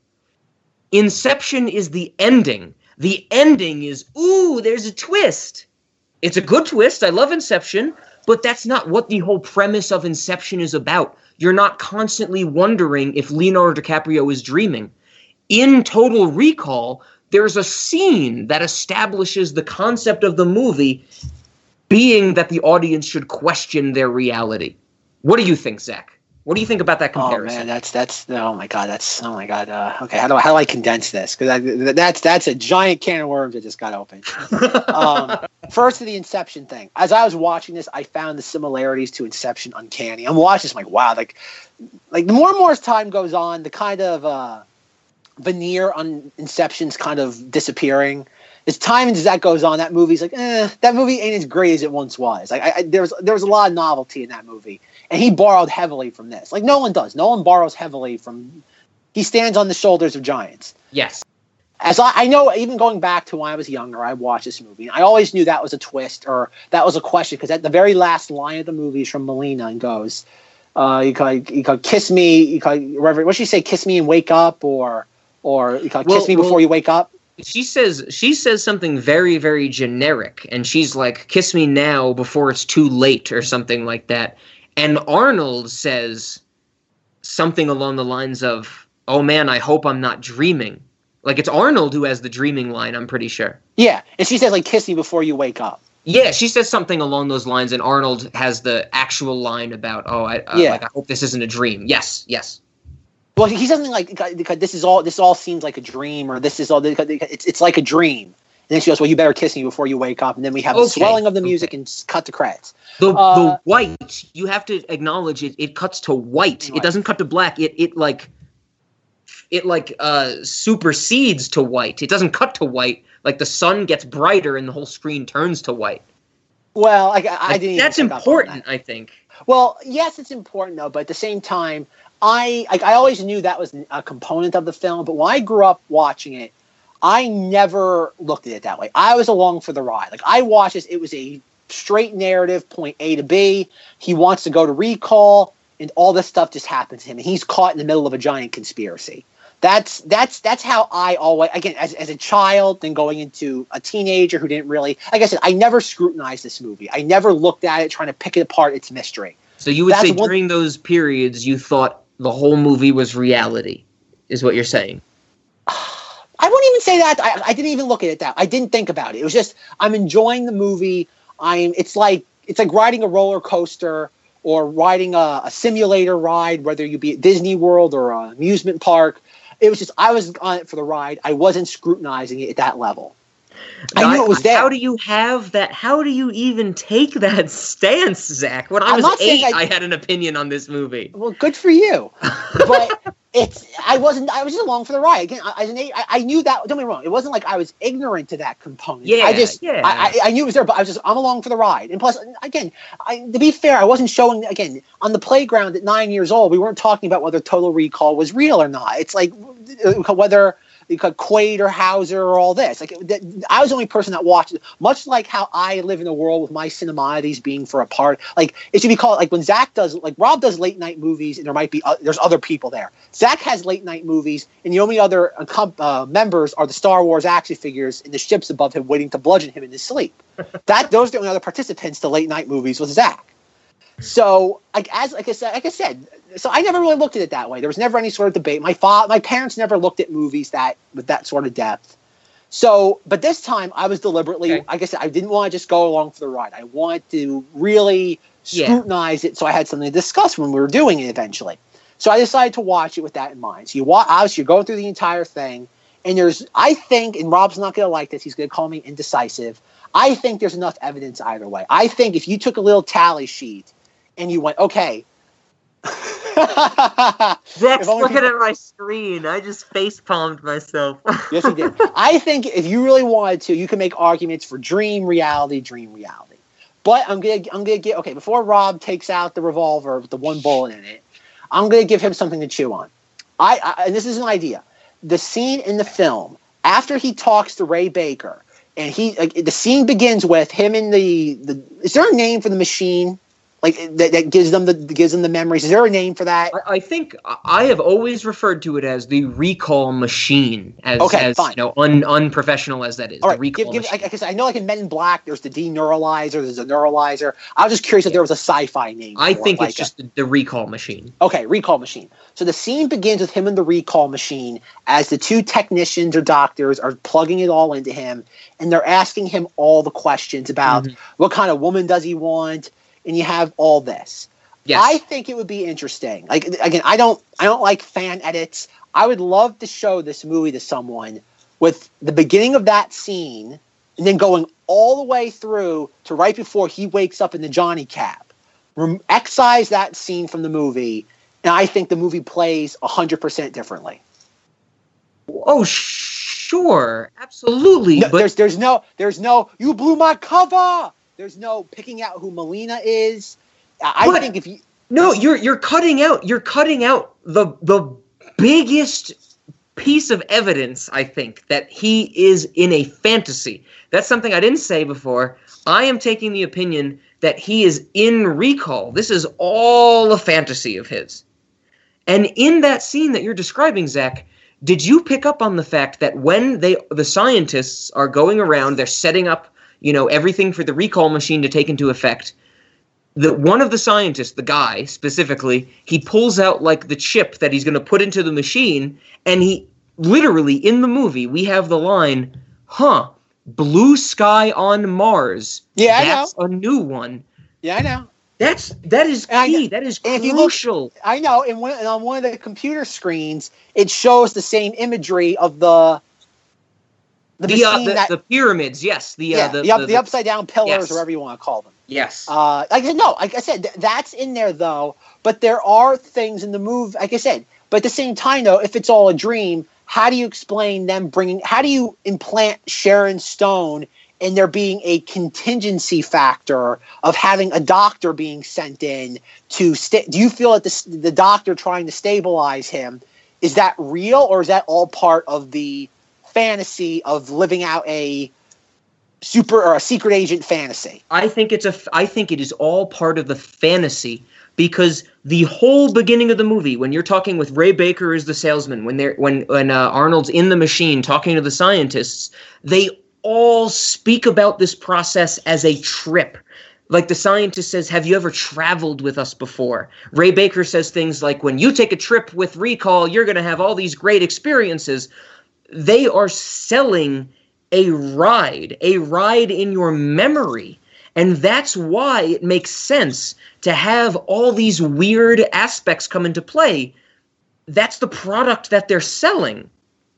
Inception is the ending. The ending is, ooh, there's a twist. It's a good twist. I love Inception. But that's not what the whole premise of Inception is about. You're not constantly wondering if Leonardo DiCaprio is dreaming. In Total Recall, there's a scene that establishes the concept of the movie being that the audience should question their reality. What do you think, Zach? What do you think about that comparison? Oh man, that's that's oh my god, that's oh my god. Uh, okay, how do I how do I condense this? Because that's that's a giant can of worms that just got opened. um, first to the Inception thing. As I was watching this, I found the similarities to Inception uncanny. I'm watching this, I'm like wow, like like the more and more as time goes on, the kind of uh, veneer on Inception's kind of disappearing. As time as that goes on, that movie's like, eh, that movie ain't as great as it once was. Like, I, I, there was there was a lot of novelty in that movie, and he borrowed heavily from this. Like, no one does. No one borrows heavily from. He stands on the shoulders of giants. Yes. As I, I know, even going back to when I was younger, I watched this movie. And I always knew that was a twist or that was a question because at the very last line of the movie is from Melina and goes, uh, "You could you could kiss me. You could whatever. What she say? Kiss me and wake up, or or you could well, kiss me before well, you wake up." She says she says something very, very generic, and she's like, "Kiss me now before it's too late," or something like that. And Arnold says something along the lines of, "Oh man, I hope I'm not dreaming." Like it's Arnold who has the dreaming line, I'm pretty sure. Yeah, and she says like, "Kiss me before you wake up." Yeah, she says something along those lines, and Arnold has the actual line about, "Oh, I uh, Yeah. like I hope this isn't a dream." Yes, yes. Well, he says something like, because this is all this all seems like a dream, or this is all it's it's like a dream. And then she goes, "Well, you better kiss me before you wake up." And then we have the Okay, swelling of the music okay. and s- cut to credits. The Uh, the white, you have to acknowledge it. It cuts to white. White. It doesn't cut to black. It it like it like uh supersedes to white. It doesn't cut to white. Like the sun gets brighter and the whole screen turns to white. Well, I, I Like, didn't. that's even pick up on important, that. I think. Well, yes, it's important though, but at the same time, I like I always knew that was a component of the film. But when I grew up watching it, I never looked at it that way. I was along for the ride. Like I watched this; it was a straight narrative, point A to B. He wants to go to recall, and all this stuff just happens to him, and he's caught in the middle of a giant conspiracy. That's that's that's how I always again as as a child, then going into a teenager who didn't really like I said, I never scrutinized this movie. I never looked at it trying to pick it apart its mystery. So you would That's say one- during those periods you thought the whole movie was reality, is what you're saying. I wouldn't even say that. I, I didn't even look at it that. I didn't think about it. It was just I'm enjoying the movie. I'm. It's like it's like riding a roller coaster or riding a, a simulator ride, whether you be at Disney World or an amusement park. It was just I was on it for the ride. I wasn't scrutinizing it at that level. I knew it was there. How do you have that? How do you even take that stance, Zach? When I I'm was not saying eight, I- I had an opinion on this movie. Well, good for you. But it's I wasn't. I was just along for the ride. Again, as an eight, I, I knew that. Don't get me wrong. It wasn't like I was ignorant to that component. Yeah, I just. yeah. I, I, I knew it was there, but I was just. I'm along for the ride. And plus, again, I, to be fair, I wasn't showing. Again, on the playground at nine years old, we weren't talking about whether Total Recall was real or not. It's like uh, whether. Quaid or Hauser or all this. Like th- I was the only person that watched it. Much like how I live in a world with my cinemodities being for a part. Like it should be called like when Zach does like Rob does late night movies and there might be uh, there's other people there. Zach has late night movies and the only other uh, comp- uh, members are the Star Wars action figures and the ships above him waiting to bludgeon him in his sleep. That those are the only other participants to late night movies with Zach. So, like as like I said, like I said, so I never really looked at it that way. There was never any sort of debate. My fa- my parents never looked at movies that with that sort of depth. So, but this time I was deliberately, Okay. like I said, I didn't want to just go along for the ride. I wanted to really Yeah. scrutinize it, so I had something to discuss when we were doing it eventually. So I decided to watch it with that in mind. So you watch, obviously, you're going through the entire thing, and there's, I think, and Rob's not going to like this. He's going to call me indecisive. I think there's enough evidence either way. I think if you took a little tally sheet and you went, okay. Zach's If only looking people- at my screen. I just face palmed myself. Yes, he did. I think if you really wanted to, you can make arguments for dream reality, dream reality. But I'm gonna, I'm gonna get okay. Before Rob takes out the revolver with the one bullet in it, I'm gonna give him something to chew on. I, I and this is an idea. The scene in the film after he talks to Ray Baker, and he, like, the scene begins with him in the, the. Is there a name for the machine? Like that, that gives them the gives them the memories. Is there a name for that? I, I think I have always referred to it as the recall machine, as, Okay, as fine. you know, un, unprofessional as that is. All the right, recall give, give, machine. like I said, I know like in Men in Black, there's the deneuralizer, there's a neuralizer. I was just curious if there was a sci-fi name. I for it, think like it's just the, the recall machine. a, okay, recall machine. So the scene begins with him in the recall machine as the two technicians or doctors are plugging it all into him, and they're asking him all the questions about Mhm. what kind of woman does he want, and you have all this. Yes. I think it would be interesting. Like again, I don't I don't like fan edits. I would love to show this movie to someone with the beginning of that scene and then going all the way through to right before he wakes up in the Johnny cab. Rem- excise that scene from the movie, and I think the movie plays one hundred percent differently. Oh, sure, absolutely. No, but there's there's no there's no you blew my cover. There's no picking out who Melina is. I I But- think if you no, you're you're cutting out you're cutting out the the biggest piece of evidence, I think, that he is in a fantasy. That's something I didn't say before. I am taking the opinion that he is in recall. This is all a fantasy of his. And in that scene that you're describing, Zach, did you pick up on the fact that when they the scientists are going around, they're setting up, you know, everything for the recall machine to take into effect, that one of the scientists, the guy specifically, he pulls out like the chip that he's going to put into the machine, and he literally in the movie we have the line, "Huh, Blue Sky on Mars. Yeah, I That's a new one. Yeah, I know. That's that is And I- key. That is and if you look- crucial. I know. And, one, and on one of the computer screens, it shows the same imagery of the the, The, uh, machine the, that the pyramids, yes. The, yeah, uh, the, the, up, the, the upside down pillars, yes. or whatever you want to call them. Yes. Uh, like I said, no, like I said, th- that's in there though. But there are things in the move, like I said. But at the same time, though, if it's all a dream, how do you explain them bringing? How do you implant Sharon Stone and there being a contingency factor of having a doctor being sent in to sta do you feel that the, the doctor trying to stabilize him, is that real, or is that all part of the fantasy of living out a super or a secret agent fantasy? I think it's a. f- I think it is all part of the fantasy, because the whole beginning of the movie, when you're talking with Ray Baker as the salesman, when they're when when uh, Arnold's in the machine talking to the scientists, they all speak about this process as a trip. Like the scientist says, "Have you ever traveled with us before?" Ray Baker says things like, "When you take a trip with Recall, you're going to have all these great experiences." They are selling a ride, a ride in your memory. And that's why it makes sense to have all these weird aspects come into play. That's the product that they're selling.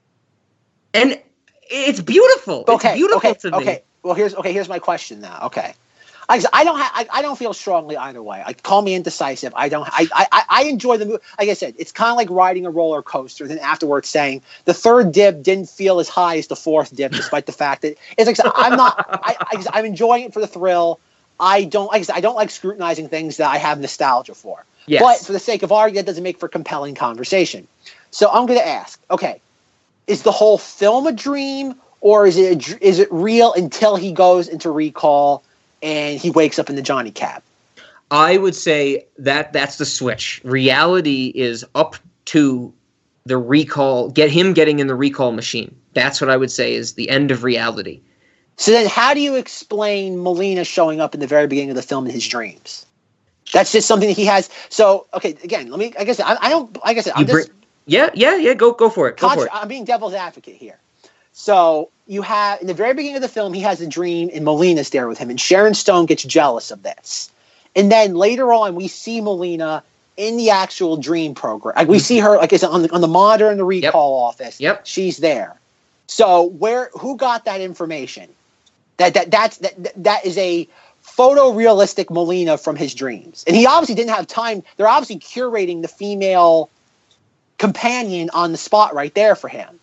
And it's beautiful. Okay, it's beautiful okay, to me. okay. Well, here's okay. Here's my question now. Okay, I, I don't ha- I, I don't feel strongly either way. Like, call me indecisive. I don't. I I, I enjoy the movie. Like I said, it's kind of like riding a roller coaster. Then afterwards, saying the third dip didn't feel as high as the fourth dip, despite the fact that it's like I'm not. I, I I'm enjoying it for the thrill. I don't like I said, I don't like scrutinizing things that I have nostalgia for. Yes. But for the sake of argument, that doesn't make for compelling conversation. So I'm going to ask. Okay, is the whole film a dream, or is it a, dr- is it real until he goes into Recall and he wakes up in the Johnny Cab? I would say that that's the switch. Reality is up to the Recall, get him getting in the Recall machine. That's what I would say is the end of reality. So then how do you explain Molina showing up in the very beginning of the film in his dreams? That's just something that he has. So, okay, again, let me, like I said, I, I don't, like I said, I'm You just, bring- yeah, yeah, yeah. Go, go for it. Go contra- for it. I'm being devil's advocate here. So you have, in the very beginning of the film, he has a dream and Molina's there with him, and Sharon Stone gets jealous of this. And then later on, we see Molina in the actual dream program. Like, we see her, like I said, on the, on the monitor in the Recall office. Yep. She's there. So where, who got that information? That that that's that that is a photorealistic Molina from his dreams, and he obviously didn't have time. They're obviously curating the female companion on the spot right there for him.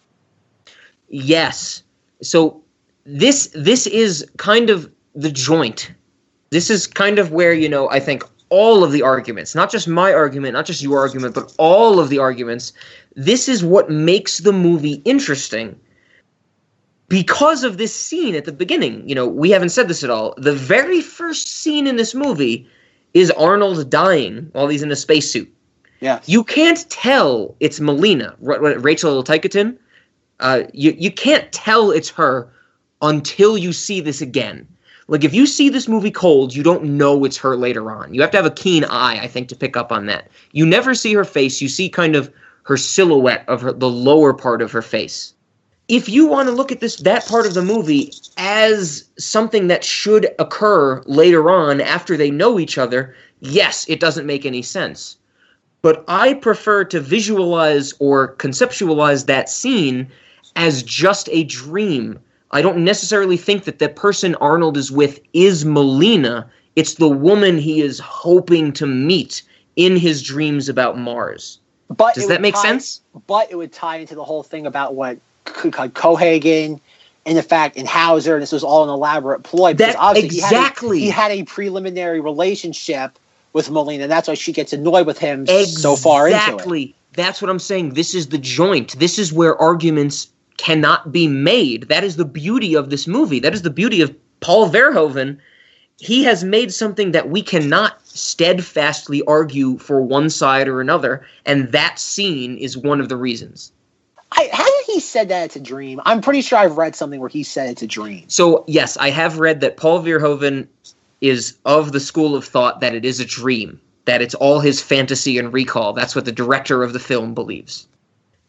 Yes. So this this is kind of the joint. This is kind of where, you know, I think all of the arguments, not just my argument, not just your argument, but all of the arguments, this is what makes the movie interesting. Because of this scene at the beginning, you know, we haven't said this at all. The very first scene in this movie is Arnold dying while he's in a spacesuit. Yeah. You can't tell it's Molina, R- R- Rachel Ticotin. Uh, you you can't tell it's her until you see this again. Like, if you see this movie cold, you don't know it's her later on. You have to have a keen eye, I think, to pick up on that. You never see her face. You see kind of her silhouette of her, the lower part of her face. If you want to look at this, that part of the movie as something that should occur later on after they know each other, yes, it doesn't make any sense. But I prefer to visualize or conceptualize that scene as just a dream. I don't necessarily think that the person Arnold is with is Molina. It's the woman he is hoping to meet in his dreams about Mars. But Does it that would make tie- sense? But it would tie into the whole thing about what Co- Co- Cohagen and the fact in Hauser, this was all an elaborate ploy. Because That- obviously exactly. He had, a, he had a preliminary relationship with Molina, and that's why she gets annoyed with him so far into it. Exactly. That's what I'm saying. This is the joint. This is where arguments cannot be made. That is the beauty of this movie. That is the beauty of Paul Verhoeven. He has made something that we cannot steadfastly argue for one side or another, and that scene is one of the reasons. I, hasn't he said that it's a dream? I'm pretty sure I've read something where he said it's a dream. So, yes, I have read that Paul Verhoeven is of the school of thought that it is a dream, that it's all his fantasy and recall. That's what the director of the film believes.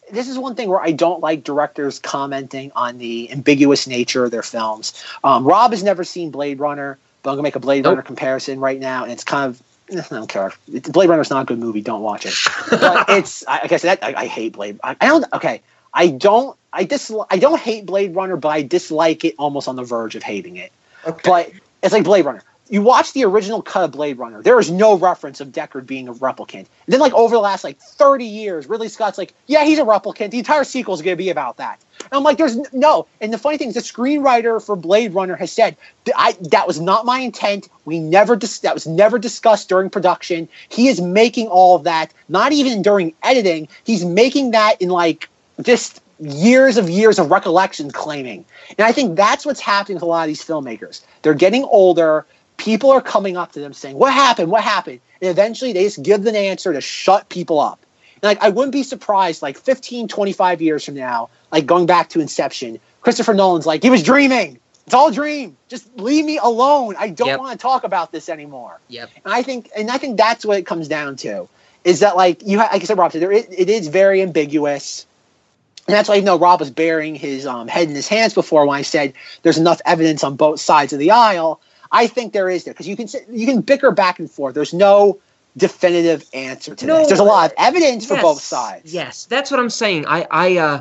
this is one thing where I don't like directors commenting on the ambiguous nature of their films. Um, Rob has never seen Blade Runner, but I'm going to make a Blade Nope. Runner comparison right now, and it's kind of, eh, I don't care. It's, Blade Runner's not a good movie. Don't watch it. But it's, I, like I said, I, I hate Blade. I, I don't, okay, I don't, I disli- I don't hate Blade Runner, but I dislike it almost on the verge of hating it. Okay. But it's like Blade Runner. You watch the original cut of Blade Runner, there is no reference of Deckard being a replicant. And then, like, over the last, like, thirty years, Ridley Scott's like, yeah, he's a replicant. The entire sequel is going to be about that. And I'm like, there's n- no. And the funny thing is, the screenwriter for Blade Runner has said, I, that was not my intent. We never dis- That was never discussed during production. He is making all of that, not even during editing. He's making that in, like, just years of years of recollection claiming. And I think that's what's happening with a lot of these filmmakers. They're getting older. People are coming up to them saying, what happened? What happened? And eventually they just give an answer to shut people up. And like, I wouldn't be surprised, like fifteen, twenty-five years from now, like going back to Inception, Christopher Nolan's like, he was dreaming. It's all a dream. Just leave me alone. I don't Yep. want to talk about this anymore. Yep. And I think, and I think that's what it comes down to, is that like you, ha- like I said, Rob said, there, it, it is very ambiguous. And that's why even though Rob was burying his um, head in his hands before when I said there's enough evidence on both sides of the aisle, I think there is there because you can sit- you can bicker back and forth. There's no definitive answer to No, this. There's a lot of evidence for Yes, both sides. Yes, that's what I'm saying. I I uh,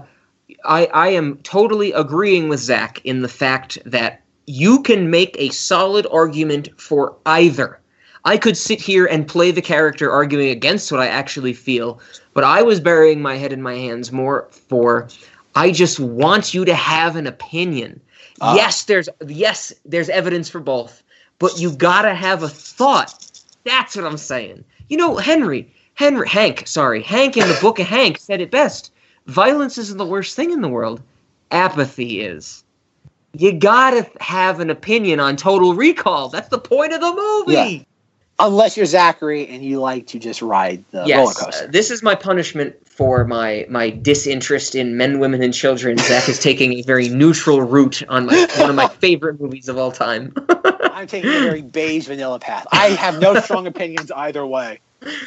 I I am totally agreeing with Zach in the fact that you can make a solid argument for either. I could sit here and play the character arguing against what I actually feel, but I was burying my head in my hands more for I just want you to have an opinion. Uh, yes, there's yes, there's evidence for both, but you gotta have a thought. That's what I'm saying. You know, Henry, Henry, Hank, sorry, Hank in the Book of Hank said it best. Violence isn't the worst thing in the world. Apathy is. You gotta have an opinion on Total Recall. That's the point of the movie. Yeah. Unless you're Zachary and you like to just ride the roller Yes, coaster. uh, this is my punishment for my my disinterest in men, women, and children. Zach is taking a very neutral route on my one of my favorite movies of all time. I'm taking a very beige vanilla path. I have no strong opinions either way.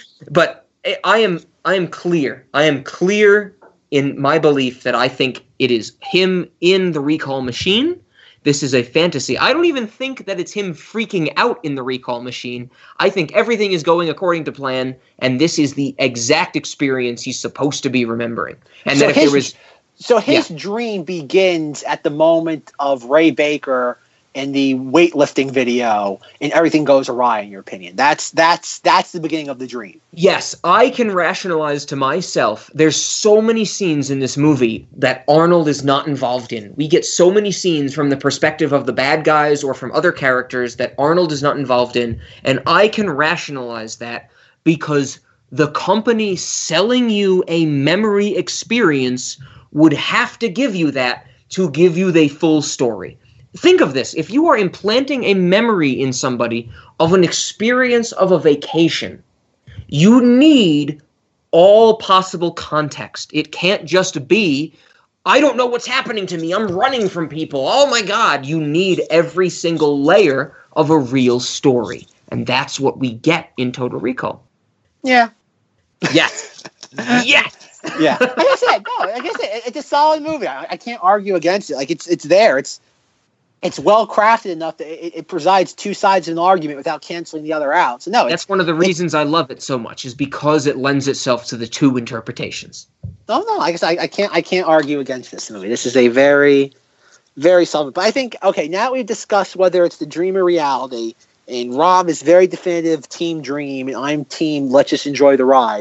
But I- I am I am clear. I am clear in my belief that I think it is him in the recall machine. This is a fantasy. I don't even think that it's him freaking out in the recall machine. I think everything is going according to plan, and this is the exact experience he's supposed to be remembering. And So that if his- there was So his Yeah. dream begins at the moment of Ray Baker in the weightlifting video, and everything goes awry. In your opinion, that's that's that's the beginning of the dream. Yes, I can rationalize to myself. There's so many scenes in this movie that Arnold is not involved in. We get so many scenes from the perspective of the bad guys or from other characters that Arnold is not involved in, and I can rationalize that because the company selling you a memory experience would have to give you that to give you the full story. Think of this. If you are implanting a memory in somebody of an experience of a vacation, you need all possible context. It can't just be, I don't know what's happening to me. I'm running from people. Oh my God. You need every single layer of a real story. And that's what we get in Total Recall. Yeah, Yes. Yes. yeah. Like I said, no. Like I said, it- it's a solid movie. I, I can't argue against it. Like it's it's there. It's it's well crafted enough that it, it provides two sides of an argument without canceling the other out. So no, it's, That's one of the reasons I love it so much is because it lends itself to the two interpretations. no, no. I guess I, I can't I can't argue against this movie. This is a very very solid. But I think okay, now we've discussed whether it's the dream or reality. And Rob is very definitive team dream, and I'm team let's just enjoy the ride.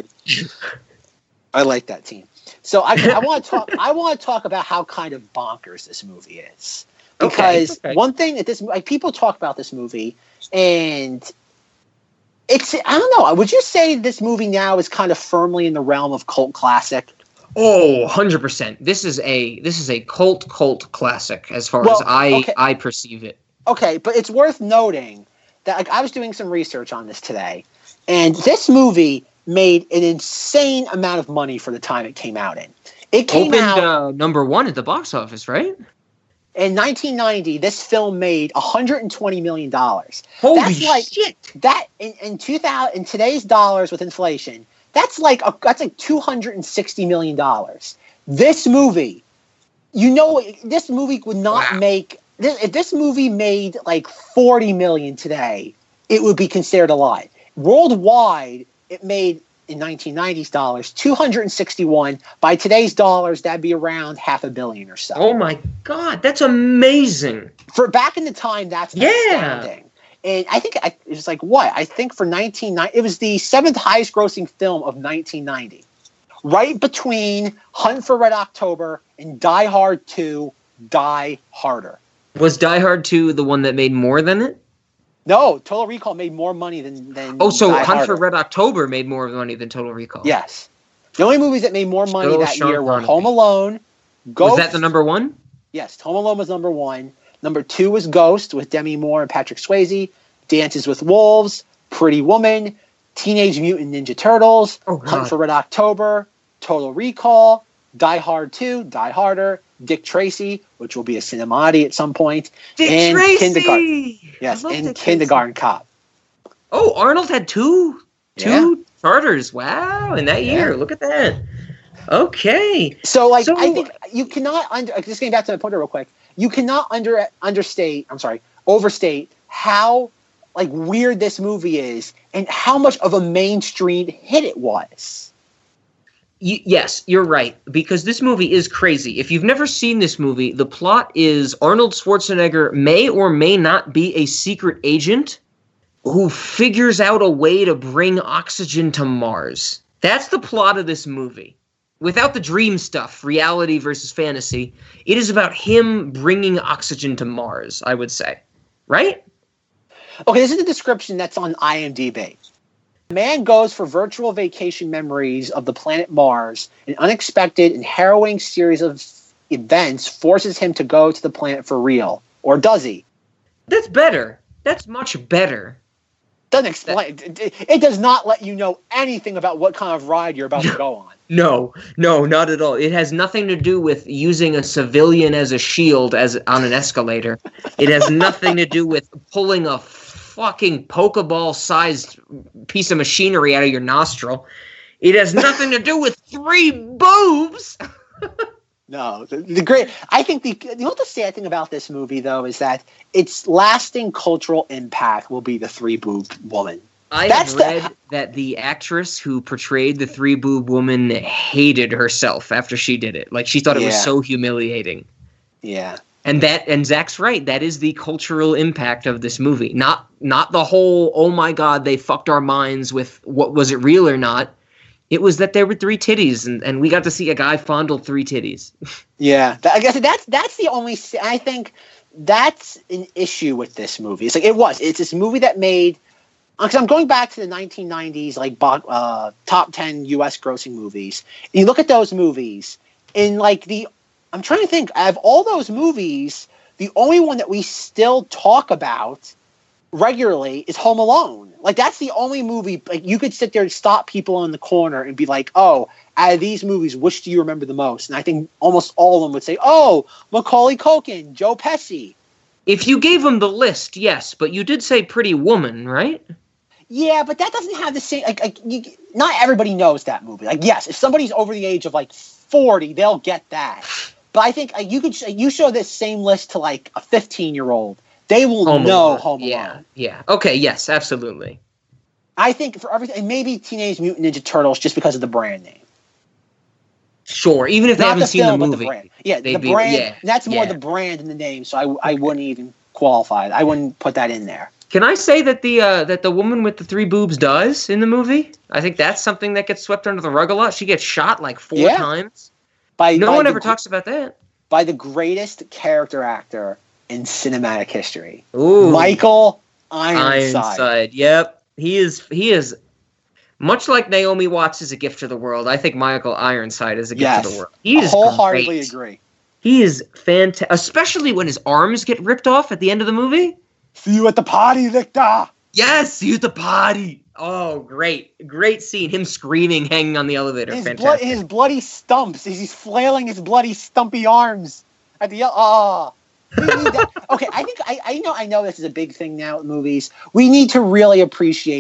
I like that team. So I, I want to talk. I want to talk about how kind of bonkers this movie is, because Okay, okay. one thing that this like people talk about this movie, and it's I don't know. Would you say this movie now is kind of firmly in the realm of cult classic? Oh, one hundred percent. This is a this is a cult cult classic as far Well, as I okay. I perceive it. Okay, but it's worth noting that like I was doing some research on this today, and this movie made an insane amount of money for the time it came out in. It came Opened out uh, number one at the box office, right? in nineteen ninety. This film made one hundred twenty million dollars. Holy That's like shit! that in, in two thousand in today's dollars with inflation. That's like a, that's like two hundred sixty million dollars. This movie, you know, this movie would not Wow. make. This, if this movie made like forty million today, it would be considered a lie. Worldwide, it made in nineteen nineties dollars two hundred sixty-one. By today's dollars, that'd be around half a billion or so. Oh my God, that's amazing. For back in the time, that's Yeah. astounding. And I think I, it was like what? I think for nineteen ninety, it was the seventh highest grossing film of nineteen ninety. Right between Hunt for Red October and Die Hard two, Die Harder. Was Die Hard two the one that made more than it? No, Total Recall made more money than than. Oh, so Die Hunt Harder. for Red October made more money than Total Recall. Yes. The only movies that made more money Still that Sean year were Connery. Home Alone, Ghost. Was that the number one? Yes, Home Alone was number one. Number two was Ghost with Demi Moore and Patrick Swayze. Dances with Wolves, Pretty Woman, Teenage Mutant Ninja Turtles, Oh, God. Hunt for Red October, Total Recall, Die Hard two, Die Harder, Dick Tracy, which will be a cinemati at some point, Dick and Tracy! Kindergarten. Yes, I love and Dick Kindergarten Cop. Oh, Arnold had two, two Yeah. charters. Wow, in that Yeah. year. Look at that. Okay. So, like, So- I think you cannot under. like, Just getting back to my point real quick, you cannot under understate. I'm sorry, overstate how like weird this movie is and how much of a mainstream hit it was. Y- yes, you're right, because this movie is crazy. If you've never seen this movie, the plot is Arnold Schwarzenegger may or may not be a secret agent who figures out a way to bring oxygen to Mars. That's the plot of this movie. Without the dream stuff, reality versus fantasy, it is about him bringing oxygen to Mars, I would say. Right? Okay, this is the description that's on IMDb. A man goes for virtual vacation memories of the planet Mars. An unexpected and harrowing series of events forces him to go to the planet for real. Or does he? That's better. That's much better. Doesn't explain. It, it does not let you know anything about what kind of ride you're about to go on. No, no, not at all. It has nothing to do with using a civilian as a shield as on an escalator. It has nothing to do with pulling a fucking Pokeball-sized piece of machinery out of your nostril. It has nothing to do with three boobs. No, the, the great. I think the you know what the sad thing about this movie though is that its lasting cultural impact will be the three boob woman. I That's have the- read that the actress who portrayed the three boob woman hated herself after she did it. Like she thought it was Yeah. so humiliating. Yeah. And that and Zach's right. That is the cultural impact of this movie. Not not the whole, oh my God, they fucked our minds with what was it real or not. It was that there were three titties, and, and we got to see a guy fondle three titties. Yeah, Th- I guess that's that's the only. s- I think that's an issue with this movie. It's like it was. It's this movie that made. Because I'm going back to the nineteen nineties, like bo- uh, top ten U S grossing movies. And you look at those movies, and like the, I'm trying to think. Out of all those movies, the only one that we still talk about regularly is Home Alone. Like that's the only movie. Like you could sit there and stop people on the corner and be like, "Oh, out of these movies, which do you remember the most?" And I think almost all of them would say, "Oh, Macaulay Culkin, Joe Pesci." If you gave him the list, yes, but you did say Pretty Woman, right? Yeah, but that doesn't have the same. Like, like you, not everybody knows that movie. Like, yes, if somebody's over the age of like forty, they'll get that. But I think like, you could you show this same list to like a fifteen-year-old, they will Home know Alone. Home Alone. Yeah, yeah. Okay, yes, absolutely. I think for everything, and maybe Teenage Mutant Ninja Turtles just because of the brand name. Sure, even if they Not haven't the seen film, the but movie. the brand. Yeah, they'd the be- brand. yeah, That's more yeah. the brand than the name. So I, I wouldn't even qualify it. I wouldn't put that in there. Can I say that the uh, that the woman with the three boobs does in the movie? I think that's something that gets swept under the rug a lot. She gets shot like four Yeah. times. By No by one the ever gr- talks about that. by the greatest character actor in cinematic history, Ooh, Michael Ironside. Ironside. Yep, he is. He is much like Naomi Watts is a gift to the world. I think Michael Ironside is a gift Yes, to the world. He is wholeheartedly great. agree. He is fantastic, especially when his arms get ripped off at the end of the movie. See you at the party, Victor. Yes, see you at the party. Oh, great, great scene. Him screaming, hanging on the elevator. His, blood, Fantastic. his bloody stumps. He's he's flailing his bloody stumpy arms at the. Oh, we need that. Okay, I think I, I know I know this is a big thing now in movies. We need to really appreciate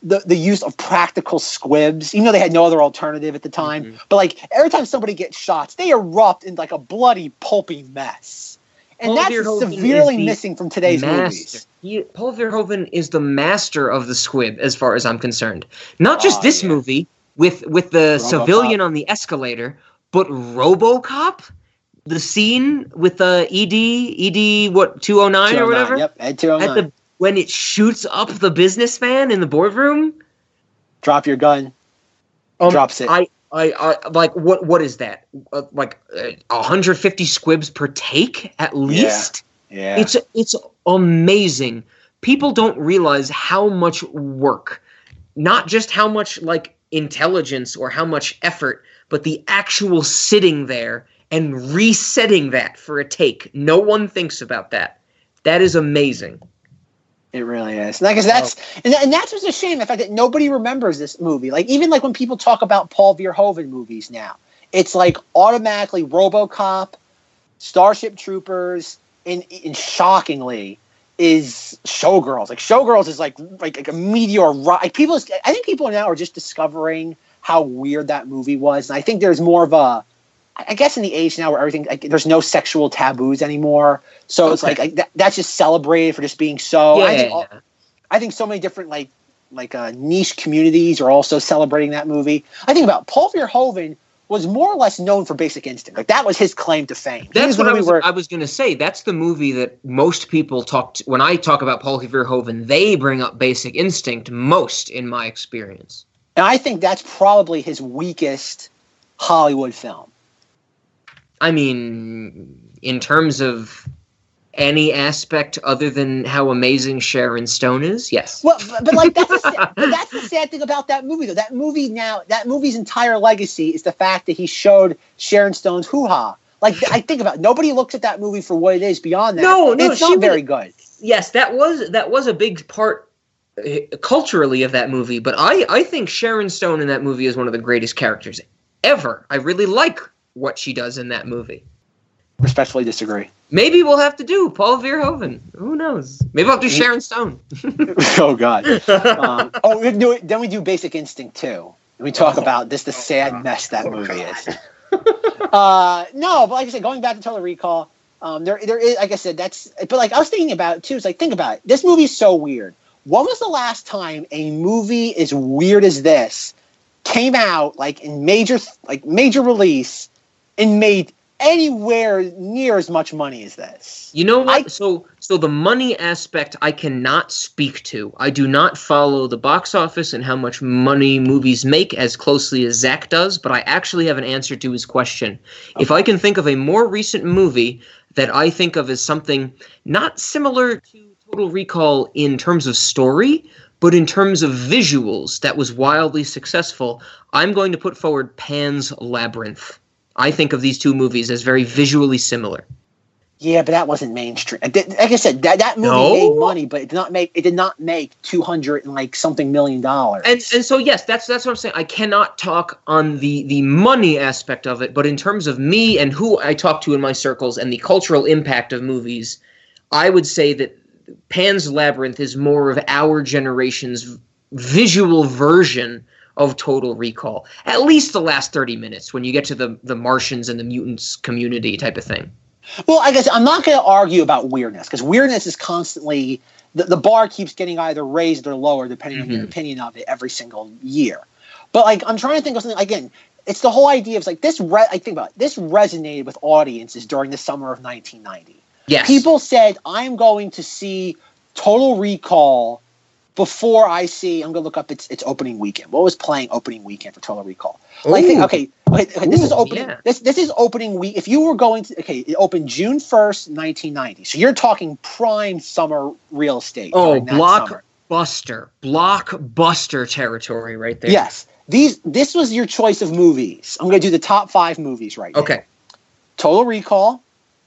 the, the use of practical squibs, even though they had no other alternative at the time. Mm-hmm. But like every time somebody gets shots, they erupt in like a bloody, pulpy mess. And Paul that's Verhoeven severely missing from today's master. movies. He, Paul Verhoeven is the master of the squib, as far as I'm concerned. Not just Oh, this yeah. movie with with the RoboCop. civilian on the escalator, but RoboCop, the scene with the E D E D what two oh nine or whatever. Yep, Ed two oh nine. At the when it shoots up the businessman in the boardroom. Drop your gun. Um, Drops it. I, I, I, like what? What is that? Uh, like uh, one hundred fifty squibs per take, at least. Yeah. It's it's amazing. People don't realize how much work, not just how much like intelligence or how much effort, but the actual sitting there and resetting that for a take. No one thinks about that. That is amazing. It really is. Like, 'cause that's Oh. and, and that's what's a shame. The fact that nobody remembers this movie. Like, even like when people talk about Paul Verhoeven movies now, it's like automatically RoboCop, Starship Troopers, and, and shockingly is Showgirls. Like, Showgirls is like like, like a meteor. ri- Like, people, I think people now are just discovering how weird that movie was. And I think there's more of a, I guess in the age now where everything, like, there's no sexual taboos anymore. So it's Okay. like, like that, that's just celebrated for just being so. I think, Yeah. all- I think so many different like like uh, niche communities are also celebrating that movie. I think about Paul Verhoeven was more or less known for Basic Instinct. Like that was his claim to fame. He That's the what I movie was. where- I was going to say. That's the movie that most people talk. To, when I talk about Paul Verhoeven, they bring up Basic Instinct most, in my experience. and I think that's probably his weakest Hollywood film. I mean, in terms of any aspect other than how amazing Sharon Stone is, yes. Well, but, but like that's the, sa- but that's the sad thing about that movie though. That movie now, that movie's entire legacy is the fact that he showed Sharon Stone's hoo-ha. Like I think about it, nobody looks at that movie for what it is beyond that. No, no, it's she not was- very good. Yes, that was that was a big part uh, culturally of that movie. But I I think Sharon Stone in that movie is one of the greatest characters ever. I really like what she does in that movie. Respectfully disagree. Maybe we'll have to do Paul Verhoeven. Who knows? Maybe I'll do Sharon Stone. Oh God. Um, oh, we do it, then we do Basic Instinct too. And we talk about this the sad mess that movie is. uh, no, but like I said, going back to Total Recall, um, there there is like I said that's. But like I was thinking about it too. It's like think about it. This movie's so weird. When was the last time a movie as weird as this came out like in major like major release and made anywhere near as much money as this? You know what? I- so so the money aspect I cannot speak to. I do not follow the box office and how much money movies make as closely as Zach does, but I actually have an answer to his question. If I can think of a more recent movie that I think of as something not similar to Total Recall in terms of story, but in terms of visuals that was wildly successful, I'm going to put forward Pan's Labyrinth. I think of these two movies as very visually similar. Yeah, but that wasn't mainstream. I did- Like I said, that, that movie No? made money, but it did not make it did not make two hundred and like something million dollars. And and so yes, that's that's what I'm saying. I cannot talk on the the money aspect of it, but in terms of me and who I talk to in my circles and the cultural impact of movies, I would say that Pan's Labyrinth is more of our generation's visual version of Total Recall. At least the last thirty minutes when you get to the the Martians and the mutants community type of thing. Well, I guess I'm not going to argue about weirdness because weirdness is constantly the, the bar keeps getting either raised or lower depending on your Mhm. opinion of it every single year. But like I'm trying to think of something again. It's the whole idea of like this. Re- I think about it, this resonated with audiences during the summer of nineteen ninety. Yes. People said, "I'm going to see Total Recall before I see." I'm going to look up its its opening weekend. What was playing opening weekend for Total Recall? Like, Ooh. think, okay, okay, okay, this is Ooh, opening. yeah. This this is opening week. If you were going to, okay, it opened June first, nineteen ninety. So you're talking prime summer real estate. Oh, during that summer. blockbuster, blockbuster territory right there. Yes, these. This was your choice of movies. I'm going to do the top five movies right now. Okay. Total Recall,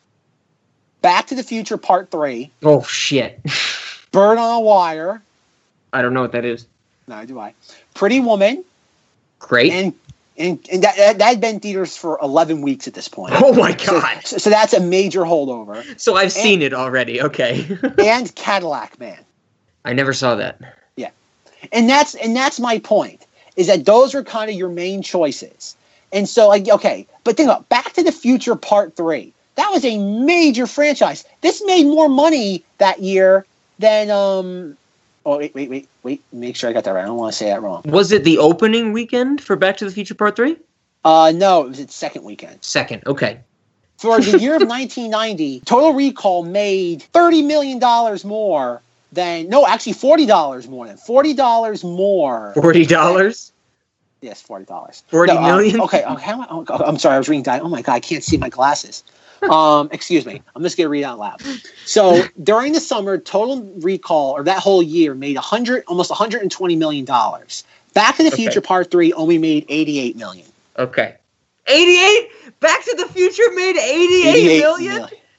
Back to the Future Part Three, Oh shit. Bird on a Wire. I don't know what that is. No, do I? Pretty Woman, Great. and and, and that, that that had been in theaters for eleven weeks at this point. Oh my So, god. so, so that's a major holdover. So I've seen it already. Okay. And Cadillac Man. I never saw that. And that's and that's my point, is that those are kind of your main choices. And so, like, okay, but think about Back to the Future Part three. That was a major franchise. This made more money that year than, um, oh, wait, wait, wait, wait, make sure I got that right. I don't want to say that wrong. Was it the opening weekend for Back to the Future Part three? Uh, no, it was its second weekend. Second, okay. For the year of nineteen ninety, Total Recall made thirty million dollars more than, no, actually forty dollars more than, forty dollars more. forty dollars? Than, yes, forty dollars. forty no, million? Uh, okay, okay oh, I'm sorry, I was reading that. Oh my God, I can't see my glasses. Um, excuse me. I'm just going to read out loud. So during the summer, Total Recall, or that whole year, made one hundred, almost one hundred twenty million dollars. Back to the Okay. Future Part three only made eighty-eight million dollars. Okay. eighty-eight? Back to the Future made eighty-eight million?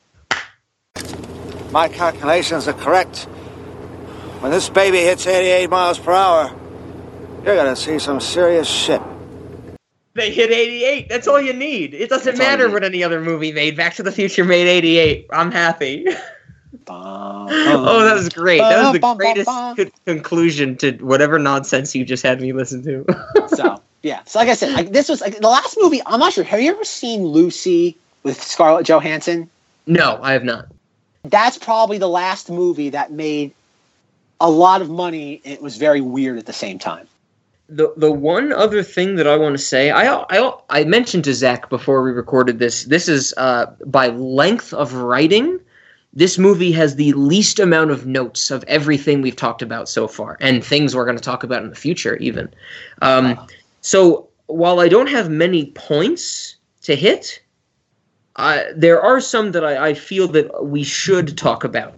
million. My calculations are correct. When this baby hits eighty-eight miles per hour, you're gonna see some serious shit. They hit eighty-eight. That's all you need. It doesn't That's all you matter need. what any other movie made. Back to the Future made eighty-eight. I'm happy. Oh, that was great. That was the Bum, bum, greatest bum. con- conclusion to whatever nonsense you just had me listen to. So, yeah. So, like I said, like, this was like the last movie. I'm not sure. Have you ever seen Lucy with Scarlett Johansson? No, I have not. That's probably the last movie that made a lot of money, and it was very weird at the same time. The the one other thing that I want to say, I I I mentioned to Zach before we recorded this. This is uh, by length of writing. This movie has the least amount of notes of everything we've talked about so far, and things we're going to talk about in the future, even. Um, Wow. So while I don't have many points to hit, uh, there are some that I, I feel that we should talk about.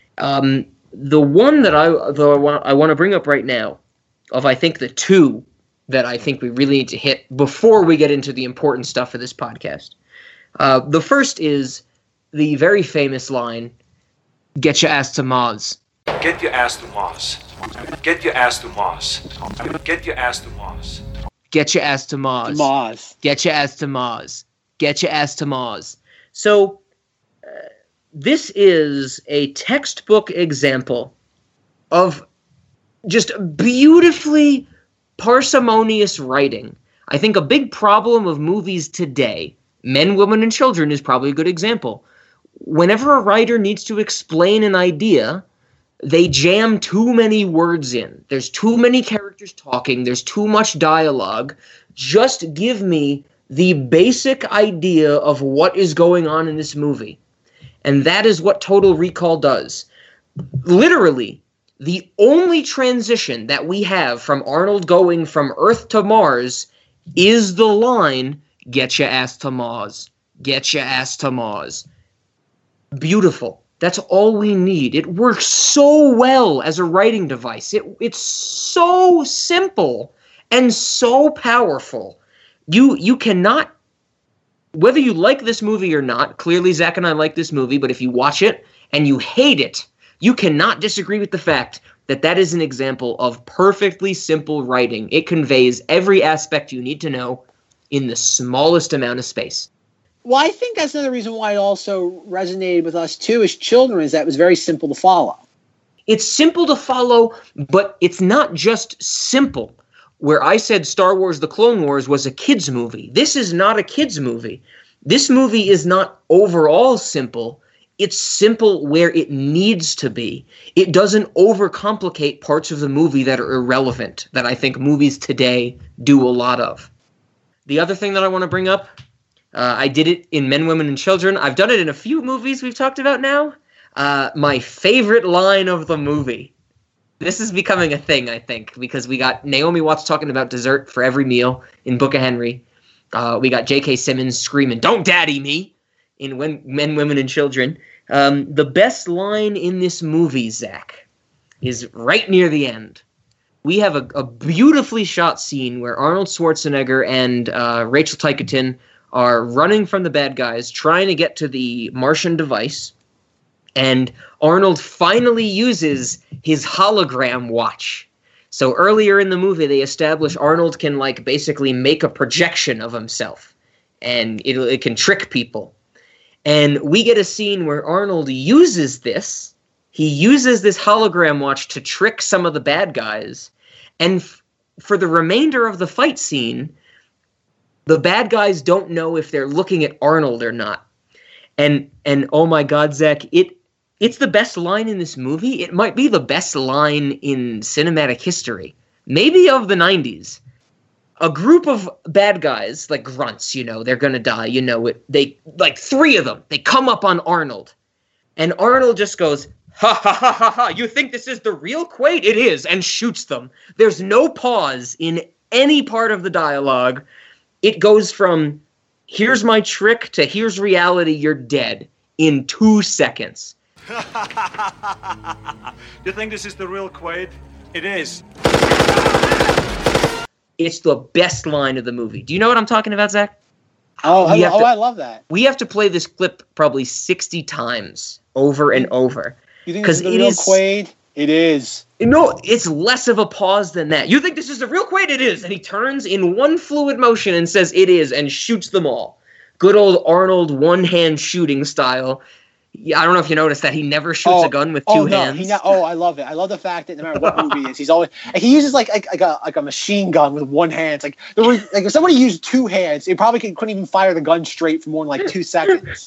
Um, the one that I though I want I want to bring up right now, of I think the two that I think we really need to hit before we get into the important stuff for this podcast. Uh, the first is the very famous line, "Get your ass to Mars." Get your ass to Mars. Get your ass to Mars. Get your ass to Mars. Get your ass to Mars. Mars. Get your ass to Mars. Get your ass to Mars. So, uh, this is a textbook example of just beautifully parsimonious writing. I think a big problem of movies today, Men, Women, and Children is probably a good example. Whenever a writer needs to explain an idea, they jam too many words in. There's too many characters talking. There's too much dialogue. Just give me the basic idea of what is going on in this movie. And that is what Total Recall does. Literally, the only transition that we have from Arnold going from Earth to Mars is the line, "Get your ass to Mars. Get your ass to Mars." Beautiful. That's all we need. It works so well as a writing device. It, it's so simple and so powerful. You you cannot, whether you like this movie or not, clearly Zach and I like this movie, but if you watch it and you hate it, you cannot disagree with the fact that that is an example of perfectly simple writing. It conveys every aspect you need to know in the smallest amount of space. Well, I think that's another reason why it also resonated with us too as children, is that it was very simple to follow. It's simple to follow, but it's not just simple. Where I said Star Wars The Clone Wars was a kid's movie. This is not a kid's movie. This movie is not overall simple. It's simple where it needs to be. It doesn't overcomplicate parts of the movie that are irrelevant, that I think movies today do a lot of. The other thing that I want to bring up, uh, I did it in Men, Women, and Children. I've done it in a few movies we've talked about now. Uh, my favorite line of the movie. This is becoming a thing, I think, because we got Naomi Watts talking about dessert for every meal in Book of Henry. Uh, we got J K. Simmons screaming, "Don't daddy me!" in when, Men, Women, and Children. Um, the best line in this movie, Zach, is right near the end. We have a, a beautifully shot scene where Arnold Schwarzenegger and uh, Rachel Ticotin are running from the bad guys, trying to get to the Martian device. And Arnold finally uses his hologram watch. So earlier in the movie, they establish Arnold can, like, basically make a projection of himself. And it, it can trick people. And we get a scene where Arnold uses this. He uses this hologram watch to trick some of the bad guys. And f- for the remainder of the fight scene, the bad guys don't know if they're looking at Arnold or not. And and oh my God, Zach, it it's the best line in this movie. It might be the best line in cinematic history, maybe of the nineties. A group of bad guys, like grunts, you know, they're gonna die, you know it. They like three of them. They come up on Arnold, and Arnold just goes, "Ha ha ha ha ha! You think this is the real Quaid? It is," and shoots them. There's no pause in any part of the dialogue. It goes from "Here's my trick" to "Here's reality. You're dead" in two seconds. You think this is the real Quaid? It is. It's the best line of the movie. Do you know what I'm talking about, Zach? Oh, I, We have oh to- I love that. We have to play this clip probably sixty times over and over. You think this is the it real is- Quaid? It is. No, it's less of a pause than that. You think this is the real Quaid? It is. And he turns in one fluid motion and says it is and shoots them all. Good old Arnold one-hand shooting style. Yeah, I don't know if you noticed that he never shoots Oh, a gun with two oh, no, hands. He not, oh, I love it. I love the fact that no matter what movie it is, he's always he uses like like, like a like a machine gun with one hand. It's like there was, like if somebody used two hands, he probably could, couldn't even fire the gun straight for more than like two seconds.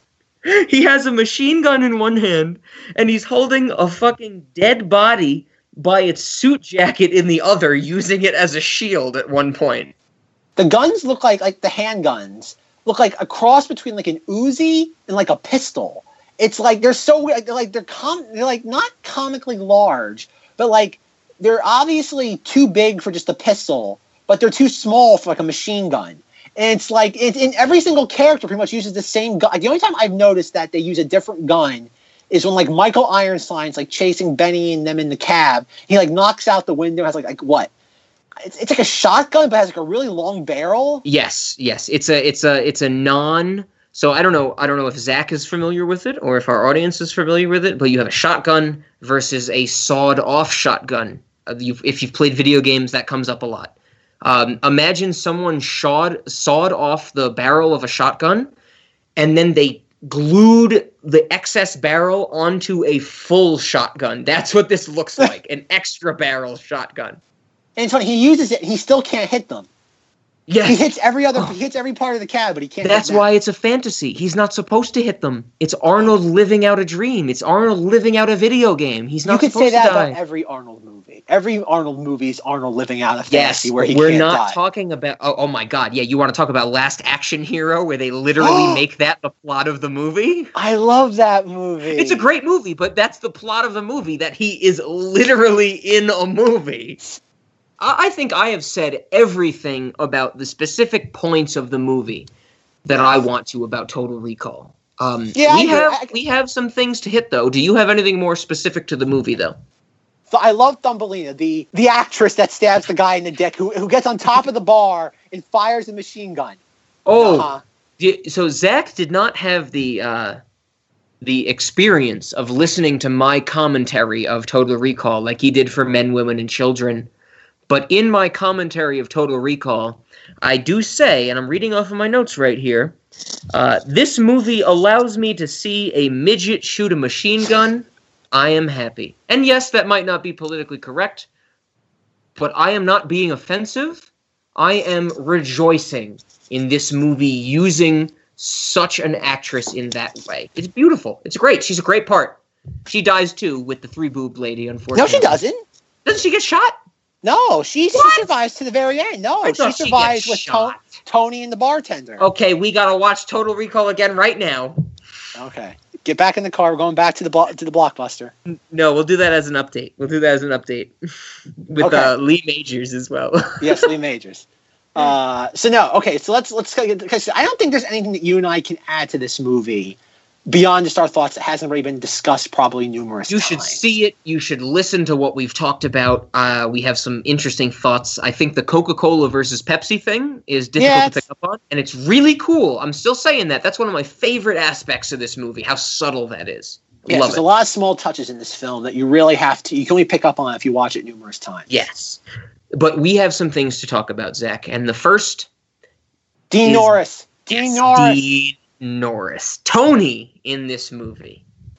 He has a machine gun in one hand, and he's holding a fucking dead body by its suit jacket in the other, using it as a shield at one point. The guns look like like the handguns look like a cross between like an Uzi and like a pistol. It's like they're so like they're like they're com- they're like not comically large, but like they're obviously too big for just a pistol, but they're too small for like a machine gun. And it's like it's in every single character pretty much uses the same gun. Like, the only time I've noticed that they use a different gun is when like Michael Ironside's like chasing Benny and them in the cab. He like knocks out the window, has like like what? It's, it's like a shotgun, but has like a really long barrel. Yes, yes, it's a it's a it's a non. So I don't know. I don't know if Zach is familiar with it or if our audience is familiar with it. But you have a shotgun versus a sawed-off shotgun. Uh, you've, if you've played video games, that comes up a lot. Um, imagine someone shawed, sawed off the barrel of a shotgun, and then they glued the excess barrel onto a full shotgun. That's what this looks like, an extra barrel shotgun. And it's funny, he uses it, he still can't hit them. Yes. He hits every other, he hits every part of the cab, but he can't. That's hit them. why it's a fantasy. He's not supposed to hit them. It's Arnold living out a dream. It's Arnold living out a video game. He's not You could supposed say that to die. about every Arnold movie. Every Arnold movie is Arnold living out a Yes, fantasy where he we're can't not die. talking about. Oh, oh my God! Yeah, you want to talk about Last Action Hero, where they literally make that the plot of the movie? I love that movie. It's a great movie, but that's the plot of the movie. That he is literally in a movie. I, I think I have said everything about the specific points of the movie that I want to about Total Recall. Um, Yeah, I we agree. have I- we have some things to hit though. Do you have anything more specific to the movie though? So I love Thumbelina, the the actress that stabs the guy in the dick, who who gets on top of the bar and fires a machine gun. Oh, Uh-huh. di- so Zach did not have the uh, the experience of listening to my commentary of Total Recall like he did for Men, Women, and Children. But in my commentary of Total Recall, I do say, and I'm reading off of my notes right here, uh, this movie allows me to see a midget shoot a machine gun. I am happy. And yes, that might not be politically correct, but I am not being offensive. I am rejoicing in this movie using such an actress in that way. It's beautiful. It's great. She's a great part. She dies too with the three boob lady, unfortunately. No, she doesn't. Doesn't she get shot? No, she, she What? survives to the very end. No, I she thought she survives gets with to- shot. Tony and the bartender. Okay, we gotta watch Total Recall again right now. Okay, get back in the car. We're going back to the blo- to the Blockbuster. No, we'll do that as an update. We'll do that as an update with Okay. uh, Lee Majors as well. Yes, Lee Majors. Uh, so no, okay. So let's let's because I don't think there's anything that you and I can add to this movie beyond just our thoughts that hasn't already been discussed probably numerous You times. should see it. You should listen to what we've talked about. Uh, we have some interesting thoughts. I think the Coca-Cola versus Pepsi thing is difficult Yeah, to pick up on, and it's really cool. I'm still saying that. That's one of my favorite aspects of this movie, how subtle that is. Yes, Love there's it. a lot of small touches in this film that you really have to. You can only pick up on if you watch it numerous times. Yes. But we have some things to talk about, Zach. And the first Dean is- Norris. Dean Yes, Norris. Dean Norris. Tony in this movie.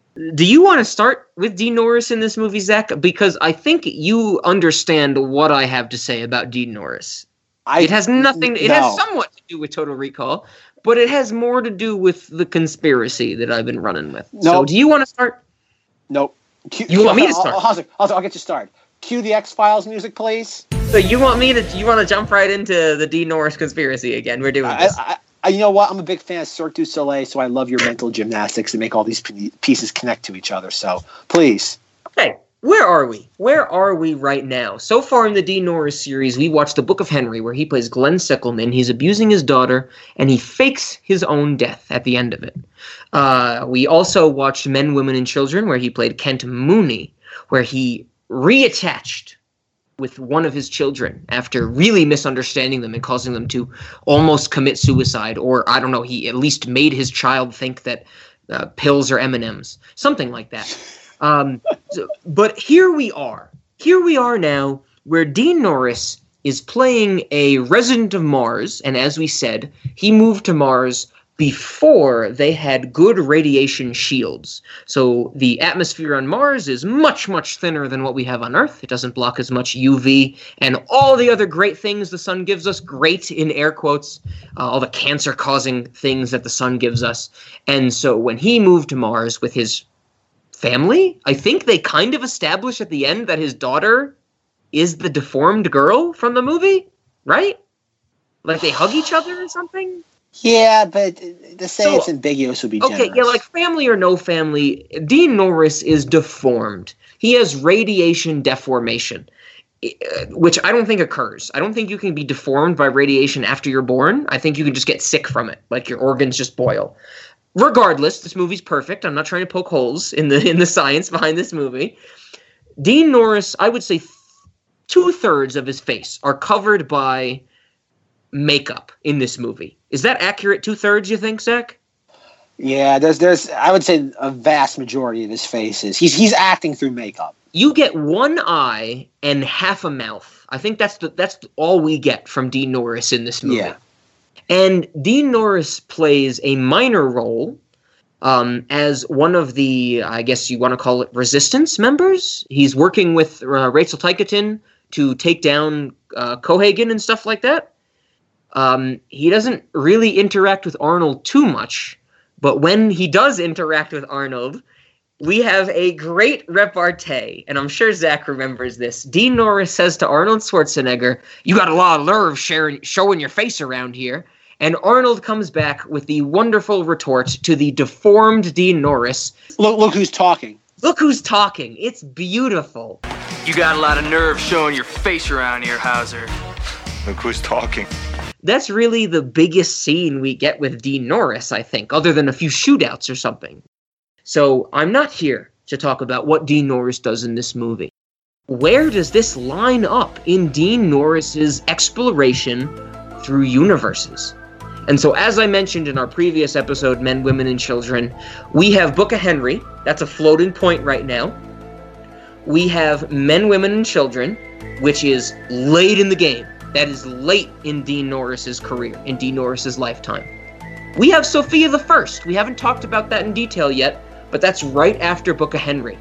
Do you want to start with Dean Norris in this movie, Zach? Because I think you understand what I have to say about Dean Norris. I, it has nothing. It no. has somewhat to do with Total Recall, but it has more to do with the conspiracy that I've been running with. Nope. So, do you want to start? Nope. Q, you want me to start? I'll, I'll, I'll, I'll get you started. Cue the X-Files music, please. So you want me to? You want to jump right into the Dean Norris conspiracy again? We're doing I, this. I, I, you know what? I'm a big fan of Cirque du Soleil, so I love your mental gymnastics and make all these p- pieces connect to each other. So please. Okay, where are we? Where are we right now? So far in the Dean Norris series, we watched The Book of Henry, where he plays Glenn Sickelman. He's abusing his daughter, and he fakes his own death at the end of it. Uh, we also watched Men, Women, and Children, where he played Kent Mooney, where he reattached with one of his children after really misunderstanding them and causing them to almost commit suicide, or I don't know, he at least made his child think that uh, pills are M and M's, something like that. Um, so, but here we are. Here we are now where Dean Norris is playing a resident of Mars, and as we said, he moved to Mars before they had good radiation shields. So the atmosphere on Mars is much, much thinner than what we have on Earth. It doesn't block as much U V and all the other great things the sun gives us, great in air quotes, uh, all the cancer-causing things that the sun gives us. And so when he moved to Mars with his family, I think they kind of establish at the end that his daughter is the deformed girl from the movie, right? Like they hug each other or something? Yeah, but to say So- it's ambiguous would be Okay, generous. yeah, like family or no family, Dean Norris is deformed. He has radiation deformation, i- uh, which I don't think occurs. I don't think you can be deformed by radiation after you're born. I think you can just get sick from it, like your organs just boil. Regardless, this movie's perfect. I'm not trying to poke holes in the in the science behind this movie. Dean Norris, I would say th- two-thirds of his face are covered by makeup in this movie. Is that accurate? Two-thirds, you think, Zach? Yeah, there's there's I would say a vast majority of his face is he's he's acting through makeup. You get one eye and half a mouth. I think that's the, that's all we get from Dean Norris in this movie. Yeah. And Dean Norris plays a minor role um, as one of the, I guess you want to call it, resistance members. He's working with uh, Rachel Ticotin to take down uh, Cohagen and stuff like that. Um, he doesn't really interact with Arnold too much, but when he does interact with Arnold, we have a great repartee, and I'm sure Zach remembers this. Dean Norris says to Arnold Schwarzenegger, "You got a lot of nerve sharing, showing your face around here." And Arnold comes back with the wonderful retort to the deformed Dean Norris. Look look who's talking. Look who's talking. It's beautiful. You got a lot of nerve showing your face around here, Hauser. Look who's talking. That's really the biggest scene we get with Dean Norris, I think, other than a few shootouts or something. So I'm not here to talk about what Dean Norris does in this movie. Where does this line up in Dean Norris's exploration through universes? And so, as I mentioned in our previous episode, Men, Women, and Children, we have Book of Henry. That's a floating point right now. We have Men, Women, and Children, which is late in the game. That is late in Dean Norris's career, in Dean Norris's lifetime. We have Sophia the First. We haven't talked about that in detail yet, but that's right after Book of Henry.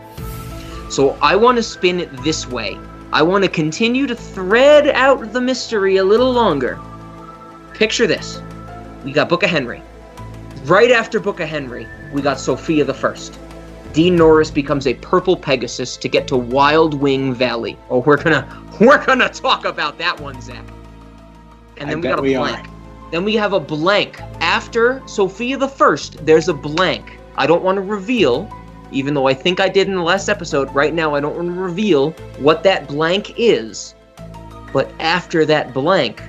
So I want to spin it this way. I want to continue to thread out the mystery a little longer. Picture this. We got Book of Henry. Right after Book of Henry, we got Sophia the First. Dean Norris becomes a purple Pegasus to get to Wild Wing Valley. Oh, we're gonna we're gonna talk about that one, Zach. And then I we bet got a we blank. are. Then we have a blank. After Sophia the First, there's a blank. I don't want to reveal, even though I think I did in the last episode. Right now, I don't want to reveal what that blank is. But after that blank,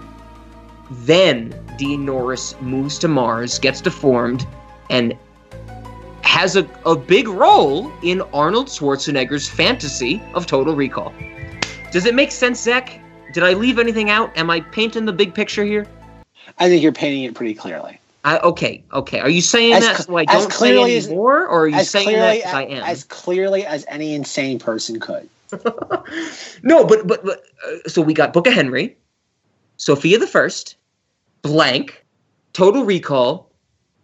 then Dean Norris moves to Mars, gets deformed, and has a, a big role in Arnold Schwarzenegger's fantasy of Total Recall. Does it make sense, Zach? Did I leave anything out? Am I painting the big picture here? I think you're painting it pretty clearly. I, okay, okay. Are you saying As that cl- so I as don't say clearly any as- more, or are you As saying that clearly 'cause I am? as clearly as any insane person could. No, but but, but uh, so we got Book of Henry, Sophia the First, blank, Total Recall,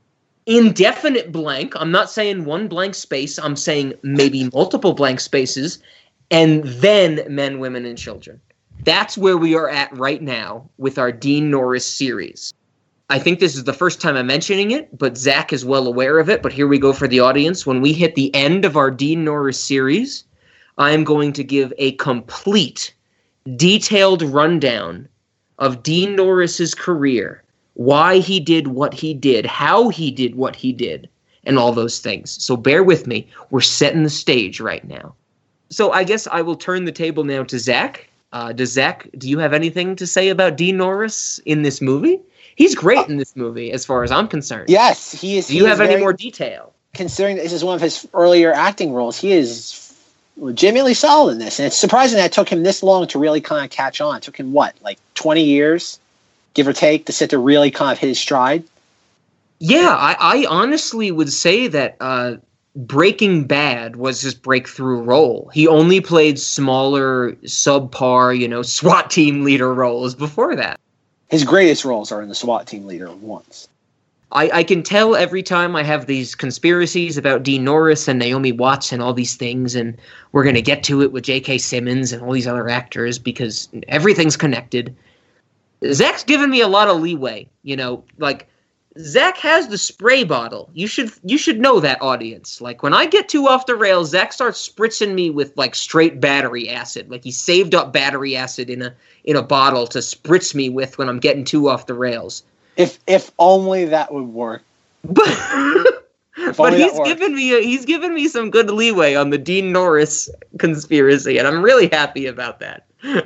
indefinite blank. I'm not saying one blank space. I'm saying maybe multiple blank spaces, and then men, women, and children. That's where we are at right now with our Dean Norris series. I think this is the first time I'm mentioning it, but Zach is well aware of it. But here we go for the audience. When we hit the end of our Dean Norris series, I am going to give a complete, detailed rundown of Dean Norris's career, why he did what he did, how he did what he did, and all those things. So bear with me. We're setting the stage right now. So I guess I will turn the table now to Zach. Uh, does Zach, do you have anything to say about Dean Norris in this movie? He's great in this movie, as far as I'm concerned. Yes, he is. Do you he have is any very, more detail? Considering this is one of his earlier acting roles, he is legitimately solid in this. And it's surprising that it took him this long to really kind of catch on. It took him, what, like twenty years, give or take, to sit to really kind of hit his stride? Yeah, I, I honestly would say that uh, Breaking Bad was his breakthrough role. He only played smaller, subpar, you know, SWAT team leader roles before that. His greatest roles are in the SWAT team leader ones. I, I can tell every time I have these conspiracies about Dean Norris and Naomi Watts and all these things, and we're going to get to it with J K. Simmons and all these other actors because everything's connected. Zach's given me a lot of leeway, you know, like Zach has the spray bottle. You should you should know that, audience. Like when I get too off the rails, Zach starts spritzing me with like straight battery acid. Like he saved up battery acid in a in a bottle to spritz me with when I'm getting too off the rails. If if only that would work. But, but he's given me a, he's given me some good leeway on the Dean Norris conspiracy, and I'm really happy about that.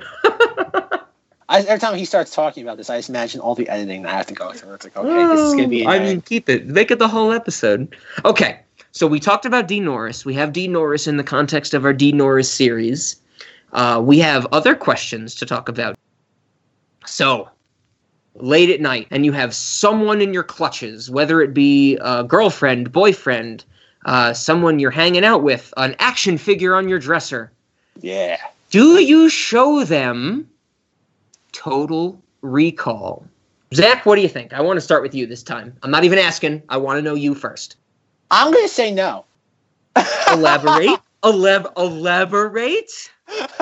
I, every time he starts talking about this, I just imagine all the editing that I have to go through. It's like, okay, this is going to be... I mean, keep it. Make it the whole episode. Okay, so we talked about Dean Norris. We have Dean Norris in the context of our Dean Norris series. Uh, we have other questions to talk about. So, late at night, and you have someone in your clutches, whether it be a girlfriend, boyfriend, uh, someone you're hanging out with, an action figure on your dresser. Yeah. Do you show them Total Recall? Zach, what do you think? I want to start with you this time. I'm not even asking. I want to know you first. I'm going to say no. Elaborate? Elab- elaborate?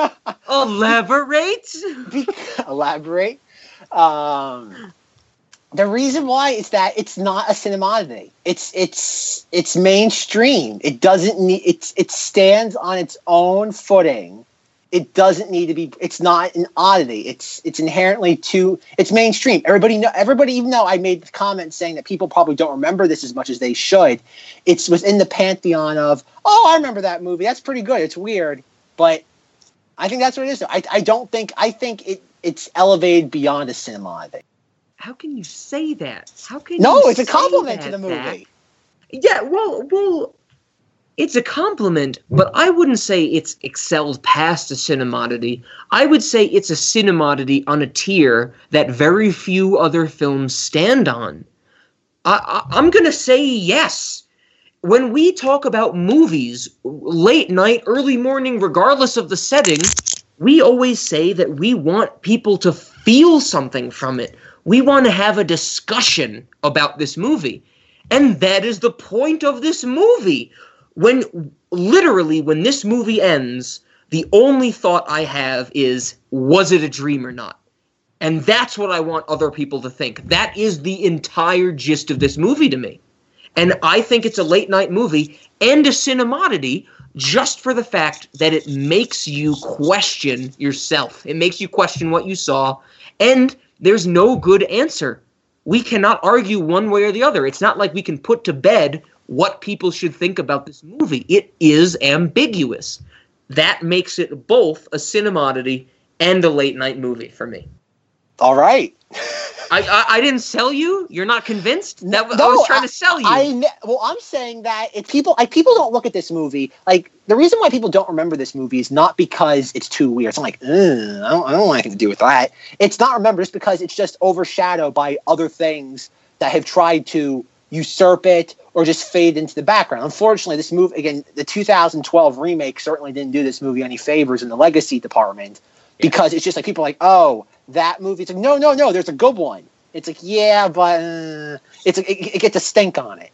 Elaborate? Elaborate? Um, the reason why is that it's not a cinematography. It's it's it's mainstream. It doesn't need. It's it stands on its own footing. It doesn't need to be. It's not an oddity. It's it's inherently too. It's mainstream. Everybody know. Everybody, even though I made the comment saying that people probably don't remember this as much as they should, it's within the pantheon of, oh, I remember that movie. That's pretty good. It's weird, but I think that's what it is. I I don't think. I think it it's elevated beyond a cinema thing. How can you say that? How can no? You It's a compliment that, to the movie. Zach? Yeah. Well. Well. It's a compliment, but I wouldn't say it's excelled past a cinematography. I would say it's a cinematography on a tier that very few other films stand on. I, I, I'm going to say yes. When we talk about movies, late night, early morning, regardless of the setting, we always say that we want people to feel something from it. We want to have a discussion about this movie. And that is the point of this movie. When literally, when this movie ends, the only thought I have is, was it a dream or not? And that's what I want other people to think. That is the entire gist of this movie to me. And I think it's a late night movie and a cinematography just for the fact that it makes you question yourself. It makes you question what you saw. And there's no good answer. We cannot argue one way or the other. It's not like we can put to bed what people should think about this movie. It is ambiguous. That makes it both a cinematography and a late night movie for me. All right. I, I I didn't sell you. You're not convinced. That no, I was trying to sell you. I, I well, I'm saying that if people like people don't look at this movie like the reason why people don't remember this movie is not because it's too weird. It's not like I don't I don't want anything to do with that. It's not remembered just because it's just overshadowed by other things that have tried to usurp it or just fade into the background. Unfortunately, this movie, again, the two thousand twelve remake certainly didn't do this movie any favors in the legacy department because it's just like people are like, oh, that movie. It's like, no, no, no, there's a good one. It's like, yeah, but uh, it's like, it, it gets a stink on it.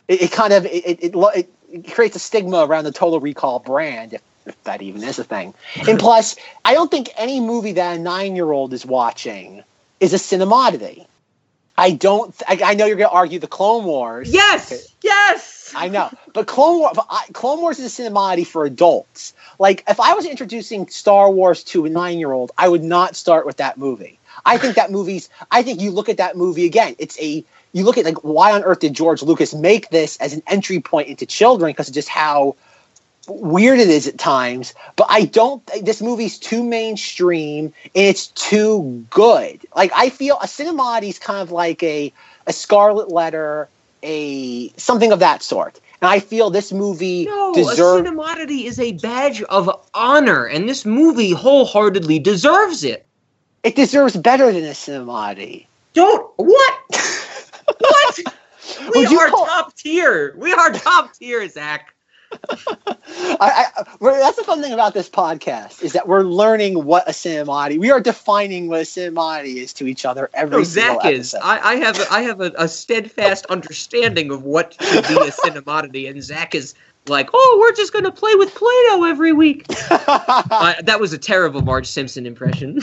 it, it kind of it it, it it creates a stigma around the Total Recall brand, if, if that even is a thing. And plus, I don't think any movie that a nine-year-old is watching is a cinematography. I don't. I, I know you're going to argue the Clone Wars. Yes, yes. I know, but Clone Wars, but I, Clone Wars is a cinematography for adults. Like, if I was introducing Star Wars to a nine-year-old, I would not start with that movie. I think that movie's. I think you look at that movie again. It's a. You look at like why on earth did George Lucas make this as an entry point into children because of just how weird it is at times. But I don't. This movie's too mainstream and it's too good. Like I feel a cinematography is kind of like a a Scarlet Letter, a something of that sort. And I feel this movie no, deserves. A cinematography is a badge of honor, and this movie wholeheartedly deserves it. It deserves better than a cinematography. Don't what? What? We Would you are call- top tier. We are top tier, Zach. I, I, we're, that's the fun thing about this podcast is that we're learning what a cinematography. We are defining what a cinematography is to each other every No, single Zach is. episode. I, I have. A, I have a, a steadfast understanding of what should be a cinematography, and Zach is like, "Oh, we're just going to play with Play-Doh every week." uh, that was a terrible Marge Simpson impression.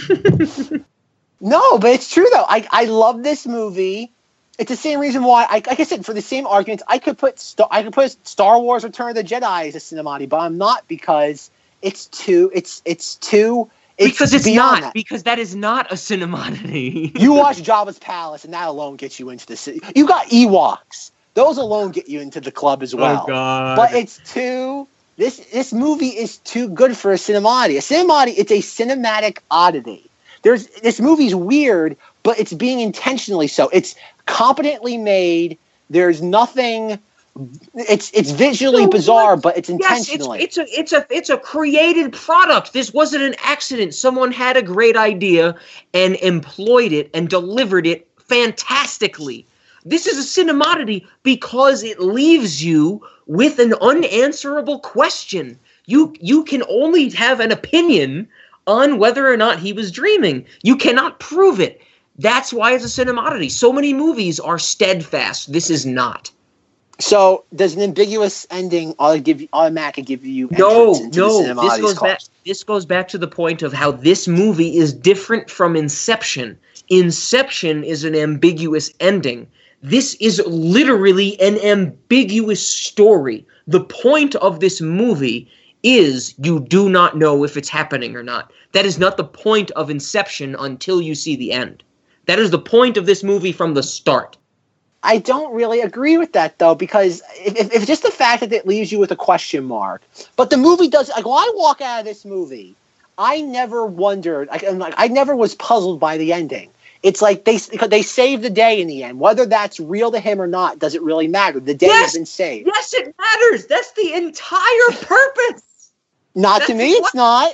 No, but it's true though. I I love this movie. It's the same reason why, I, like I said, for the same arguments, I could put Star, I could put Star Wars: Return of the Jedi as a cinematography, but I'm not because it's too. It's it's too. It's because it's beyond not. That. Because that is not a cinematography. You watch Jabba's Palace, and that alone gets you into the city. You got Ewoks; those alone get you into the club as well. Oh God! But it's too. This this movie is too good for a cinematography. A cinematography, it's a cinematic oddity. There's this movie's weird, but it's being intentionally so. It's competently made. There's nothing. It's it's visually No, bizarre, what? but it's Yes, intentionally. it's, it's a it's a it's a created product. This wasn't an accident. Someone had a great idea and employed it and delivered it fantastically. This is a cinematography because it leaves you with an unanswerable question. You you can only have an opinion on whether or not he was dreaming. You cannot prove it. That's why it's a cinematography. So many movies are steadfast. This is not. So does an ambiguous ending auto give you, automatically give you No, entrance into no. the This cinematography's goes cause? back. This goes back to the point of how this movie is different from Inception. Inception is an ambiguous ending. This is literally an ambiguous story. The point of this movie is you do not know if it's happening or not. That is not the point of Inception until you see the end. That is the point of this movie from the start. I don't really agree with that though, because if, if just the fact that it leaves you with a question mark, but the movie does. Like when I walk out of this movie, I never wondered. Like, I'm like I never was puzzled by the ending. It's like they they save the day in the end. Whether that's real to him or not doesn't really matter. The day Yes! has been saved. Yes, it matters. That's the entire purpose. Not That's to me, it's not.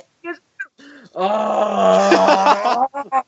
Oh.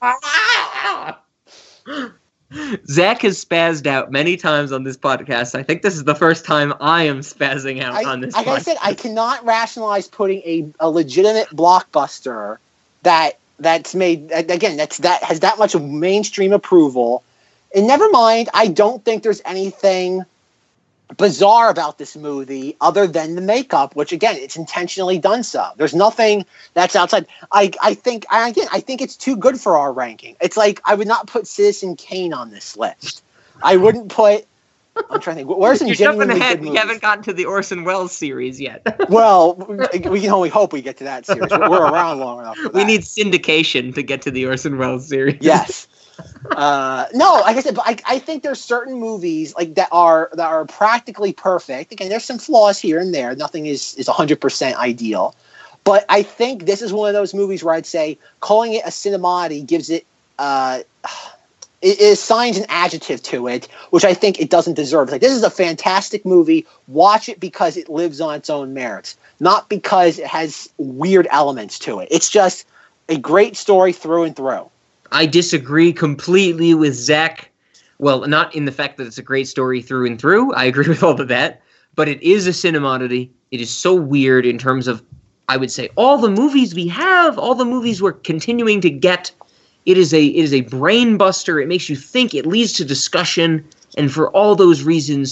Zach has spazzed out many times on this podcast. I think this is the first time I am spazzing out I, on this like podcast. I said, I cannot rationalize putting a, a legitimate blockbuster that that's made again that's that has that much of mainstream approval. And never mind, I don't think there's anything bizarre about this movie other than the makeup, which again, it's intentionally done so. There's nothing that's outside. I I think I, again, I think it's too good for our ranking. It's like I would not put Citizen Kane on this list. I wouldn't put. I'm trying to think. Where's some You're jumping genuinely ahead. good We movies? haven't gotten to the Orson Welles series yet. Well, we can only hope we get to that series. We're around long enough for that. We need syndication to get to the Orson Welles series. Yes. Uh, no, like I said, but I, I think there's certain movies like that are that are practically perfect. Again, there's some flaws here and there. Nothing is is one hundred percent ideal. But I think this is one of those movies where I'd say calling it a cinematography gives it uh, it, it assigns an adjective to it, which I think it doesn't deserve. Like, this is a fantastic movie. Watch it because it lives on its own merits, not because it has weird elements to it. It's just a great story through and through. I disagree completely with Zach. Well, not in the fact that it's a great story through and through. I agree with all of that. But it is a cinematography. It is so weird in terms of, I would say, all the movies we have, all the movies we're continuing to get. It is a it is a brain buster. It makes you think. It leads to discussion. And for all those reasons,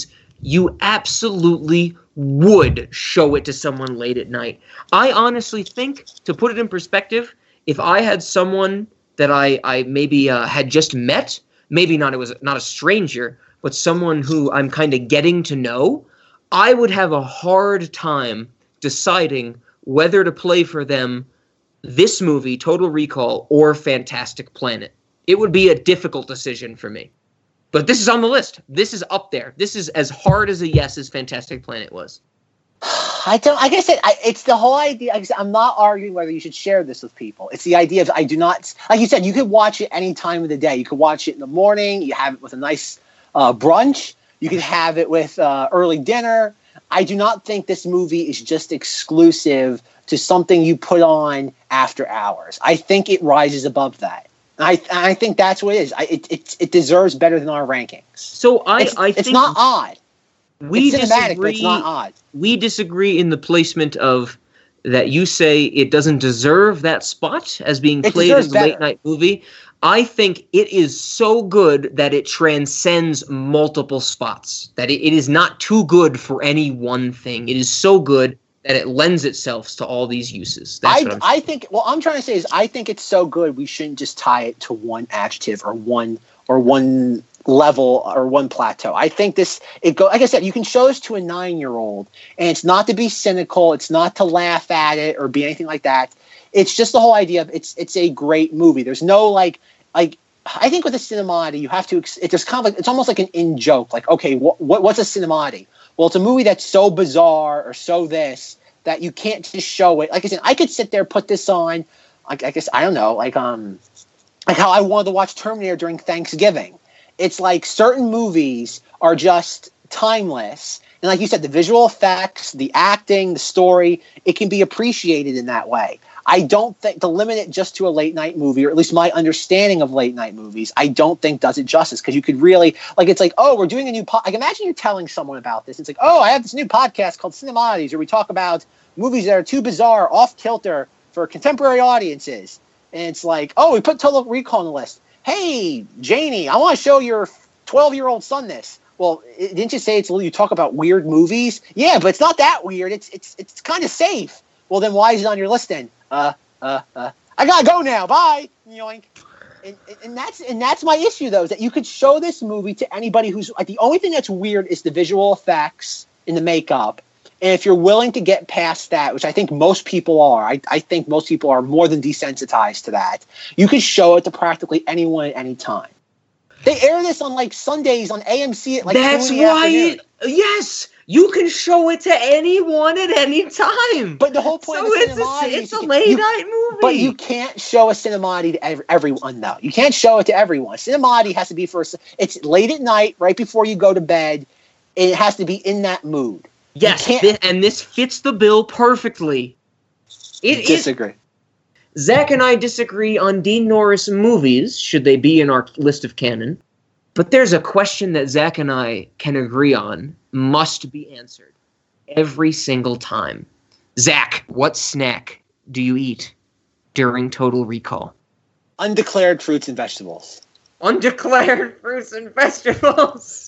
you absolutely would show it to someone late at night. I honestly think, to put it in perspective, if I had someone that I, I maybe uh, had just met, maybe not it was not a stranger, but someone who I'm kind of getting to know, I would have a hard time deciding whether to play for them this movie, Total Recall, or Fantastic Planet. It would be a difficult decision for me. But this is on the list. This is up there. This is as hard as a yes as Fantastic Planet was. I don't. Like I said, I, it's the whole idea. Like I said, I'm not arguing whether you should share this with people. It's the idea of I do not. Like you said, you could watch it any time of the day. You could watch it in the morning. You have it with a nice uh, brunch. You could have it with uh, early dinner. I do not think this movie is just exclusive to something you put on after hours. I think it rises above that. And I, and I think that's what it is. I, it, it it deserves better than our rankings. So I, it's, I it's think not odd. We it's cinematic, disagree. but it's not odd. We disagree in the placement of that. You say it doesn't deserve that spot as being It played as deserves a late better. night movie. I think it is so good that it transcends multiple spots. That it, it is not too good for any one thing. It is so good that it lends itself to all these uses. That's I what I'm I think what I'm trying to say is I think it's so good we shouldn't just tie it to one adjective or one or one level or one plateau. I think this it go like I said, you can show this to a nine-year-old, and it's not to be cynical, it's not to laugh at it or be anything like that. It's just the whole idea of it's it's a great movie. There's no like like I think with a cinemati, you have to it's just kind of like it's almost like an in joke. Like, okay, what, what what's a cinemati? Well, it's a movie that's so bizarre or so this that you can't just show it. Like I said, I could sit there, put this on. Like I guess I don't know, like um, like how I wanted to watch Terminator during Thanksgiving. It's like certain movies are just timeless, and like you said, the visual effects, the acting, the story, it can be appreciated in that way. I don't think to limit it just to a late night movie, or at least my understanding of late night movies, I don't think does it justice, because you could really like it's like, oh, we're doing a new pod. Like imagine you're telling someone about this. It's like, oh, I have this new podcast called Cinemati's, where we talk about movies that are too bizarre, off kilter for contemporary audiences. And it's like, oh, we put Total Recall on the list. Hey, Janie, I want to show your twelve-year-old son this. Well, it, didn't you say it's you talk about weird movies? Yeah, but it's not that weird. It's it's it's kind of safe. Well, then why is it on your list then? Uh, uh, uh. I gotta go now. Bye. Yoink. And, and that's and that's my issue though, is that you could show this movie to anybody who's like the only thing that's weird is the visual effects and the makeup. And if you're willing to get past that, which I think most people are, I, I think most people are more than desensitized to that, you could show it to practically anyone at any time. They air this on like Sundays on A M C at like That's two in the why afternoon. it, yes, you can show it to anyone at any time. But the whole point so of it's Cinemati a, is it's a you- late you- night movie. But you can't show a Cinemati to ev- everyone, though. You can't show it to everyone. Cinemati has to be for a, it's late at night, right before you go to bed, and it has to be in that mood. Yes, can't- thi- and this fits the bill perfectly. It is. Disagree. Zach and I disagree on Dean Norris movies, should they be in our list of canon. But there's a question that Zach and I can agree on, must be answered every single time. Zach, what snack do you eat during Total Recall? Undeclared fruits and vegetables. Undeclared fruits and vegetables.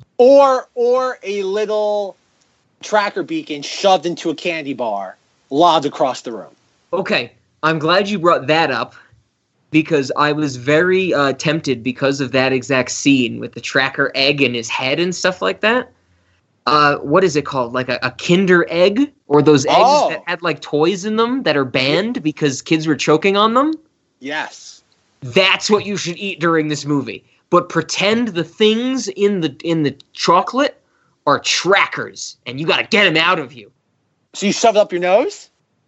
Or or a little tracker beacon shoved into a candy bar, lobbed across the room. Okay, I'm glad you brought that up, because I was very uh, tempted because of that exact scene with the tracker egg in his head and stuff like that. Uh, what is it called? Like a, a Kinder egg? Or those eggs Oh. that had like toys in them that are banned because kids were choking on them? Yes. That's what you should eat during this movie. But pretend the things in the in the chocolate are trackers, and you gotta get them out of you. So you shove it up your nose?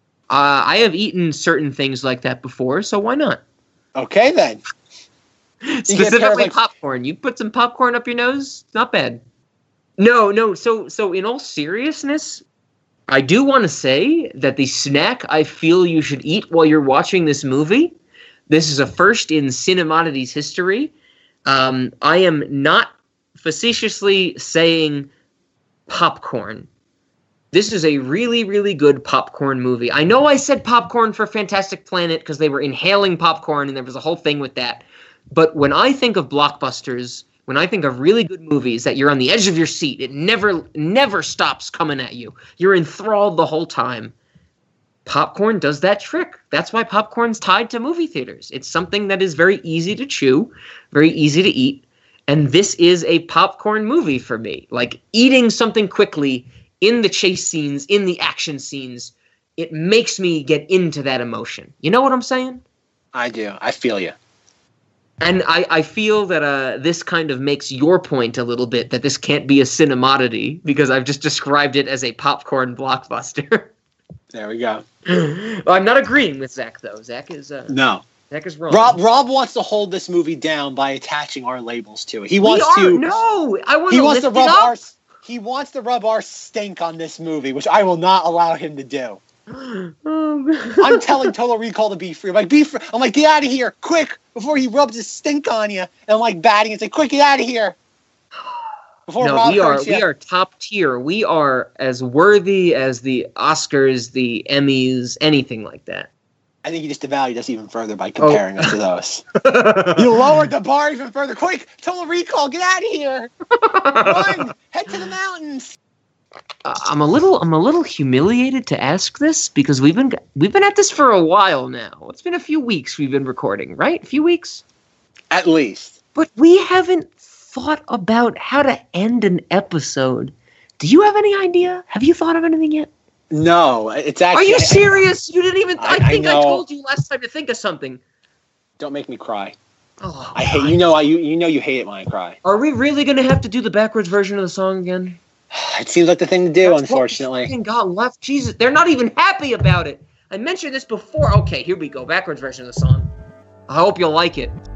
Uh, I have eaten certain things like that before, so why not? Okay, then. You get a pair of, Specifically like- popcorn. You put some popcorn up your nose, not bad. No, no. So, so in all seriousness, I do want to say that the snack I feel you should eat while you're watching this movie, this is a first in Cinemati's history. Um, I am not facetiously saying popcorn. This is a really, really good popcorn movie. I know I said popcorn for Fantastic Planet because they were inhaling popcorn and there was a whole thing with that. But when I think of blockbusters, when I think of really good movies that you're on the edge of your seat, it never, never stops coming at you. You're enthralled the whole time. Popcorn does that trick. That's why popcorn's tied to movie theaters. It's something that is very easy to chew, very easy to eat. And this is a popcorn movie for me. Like, eating something quickly in the chase scenes, in the action scenes, it makes me get into that emotion. You know what I'm saying? I do. I feel you. And I, I feel that uh, this kind of makes your point a little bit, that this can't be a cinemodity, because I've just described it as a popcorn blockbuster. There we go. Well, I'm not agreeing with Zach, though. Zach is... Uh, no. Zach is wrong. Rob Rob wants to hold this movie down by attaching our labels to it. He wants we are, to... No! I want he to wants lift to rub it up. our He wants to rub our stink on this movie, which I will not allow him to do. Oh, I'm telling Total Recall to be free. I'm like, be free. I'm like, get out of here, quick, before he rubs his stink on you. And I'm like batting and say, quick, get out of here. Before no, Rob we are hurts you. we are top tier. We are as worthy as the Oscars, the Emmys, anything like that. I think you just devalued us even further by comparing Oh. us to those. You lowered the bar even further. Quick, Total Recall, get out of here. Run, head to the mountains. Uh, I'm a little I'm a little humiliated to ask this, because we've been we've been at this for a while now. It's been a few weeks we've been recording, right? A few weeks? At least. But we haven't thought about how to end an episode. Do you have any idea? Have you thought of anything yet? No, it's actually... Are you I- serious? You didn't even... I, I- I think I, know. told you last time to think of something. Don't make me cry. Oh, I hate... You know I, you, you know you hate it when I cry. Are we really going to have to do the backwards version of the song again? It seems like the thing to do, That's unfortunately. what we fucking got left. Jesus, they're not even happy about it. I mentioned this before. Okay, here we go. Backwards version of the song. I hope you'll like it.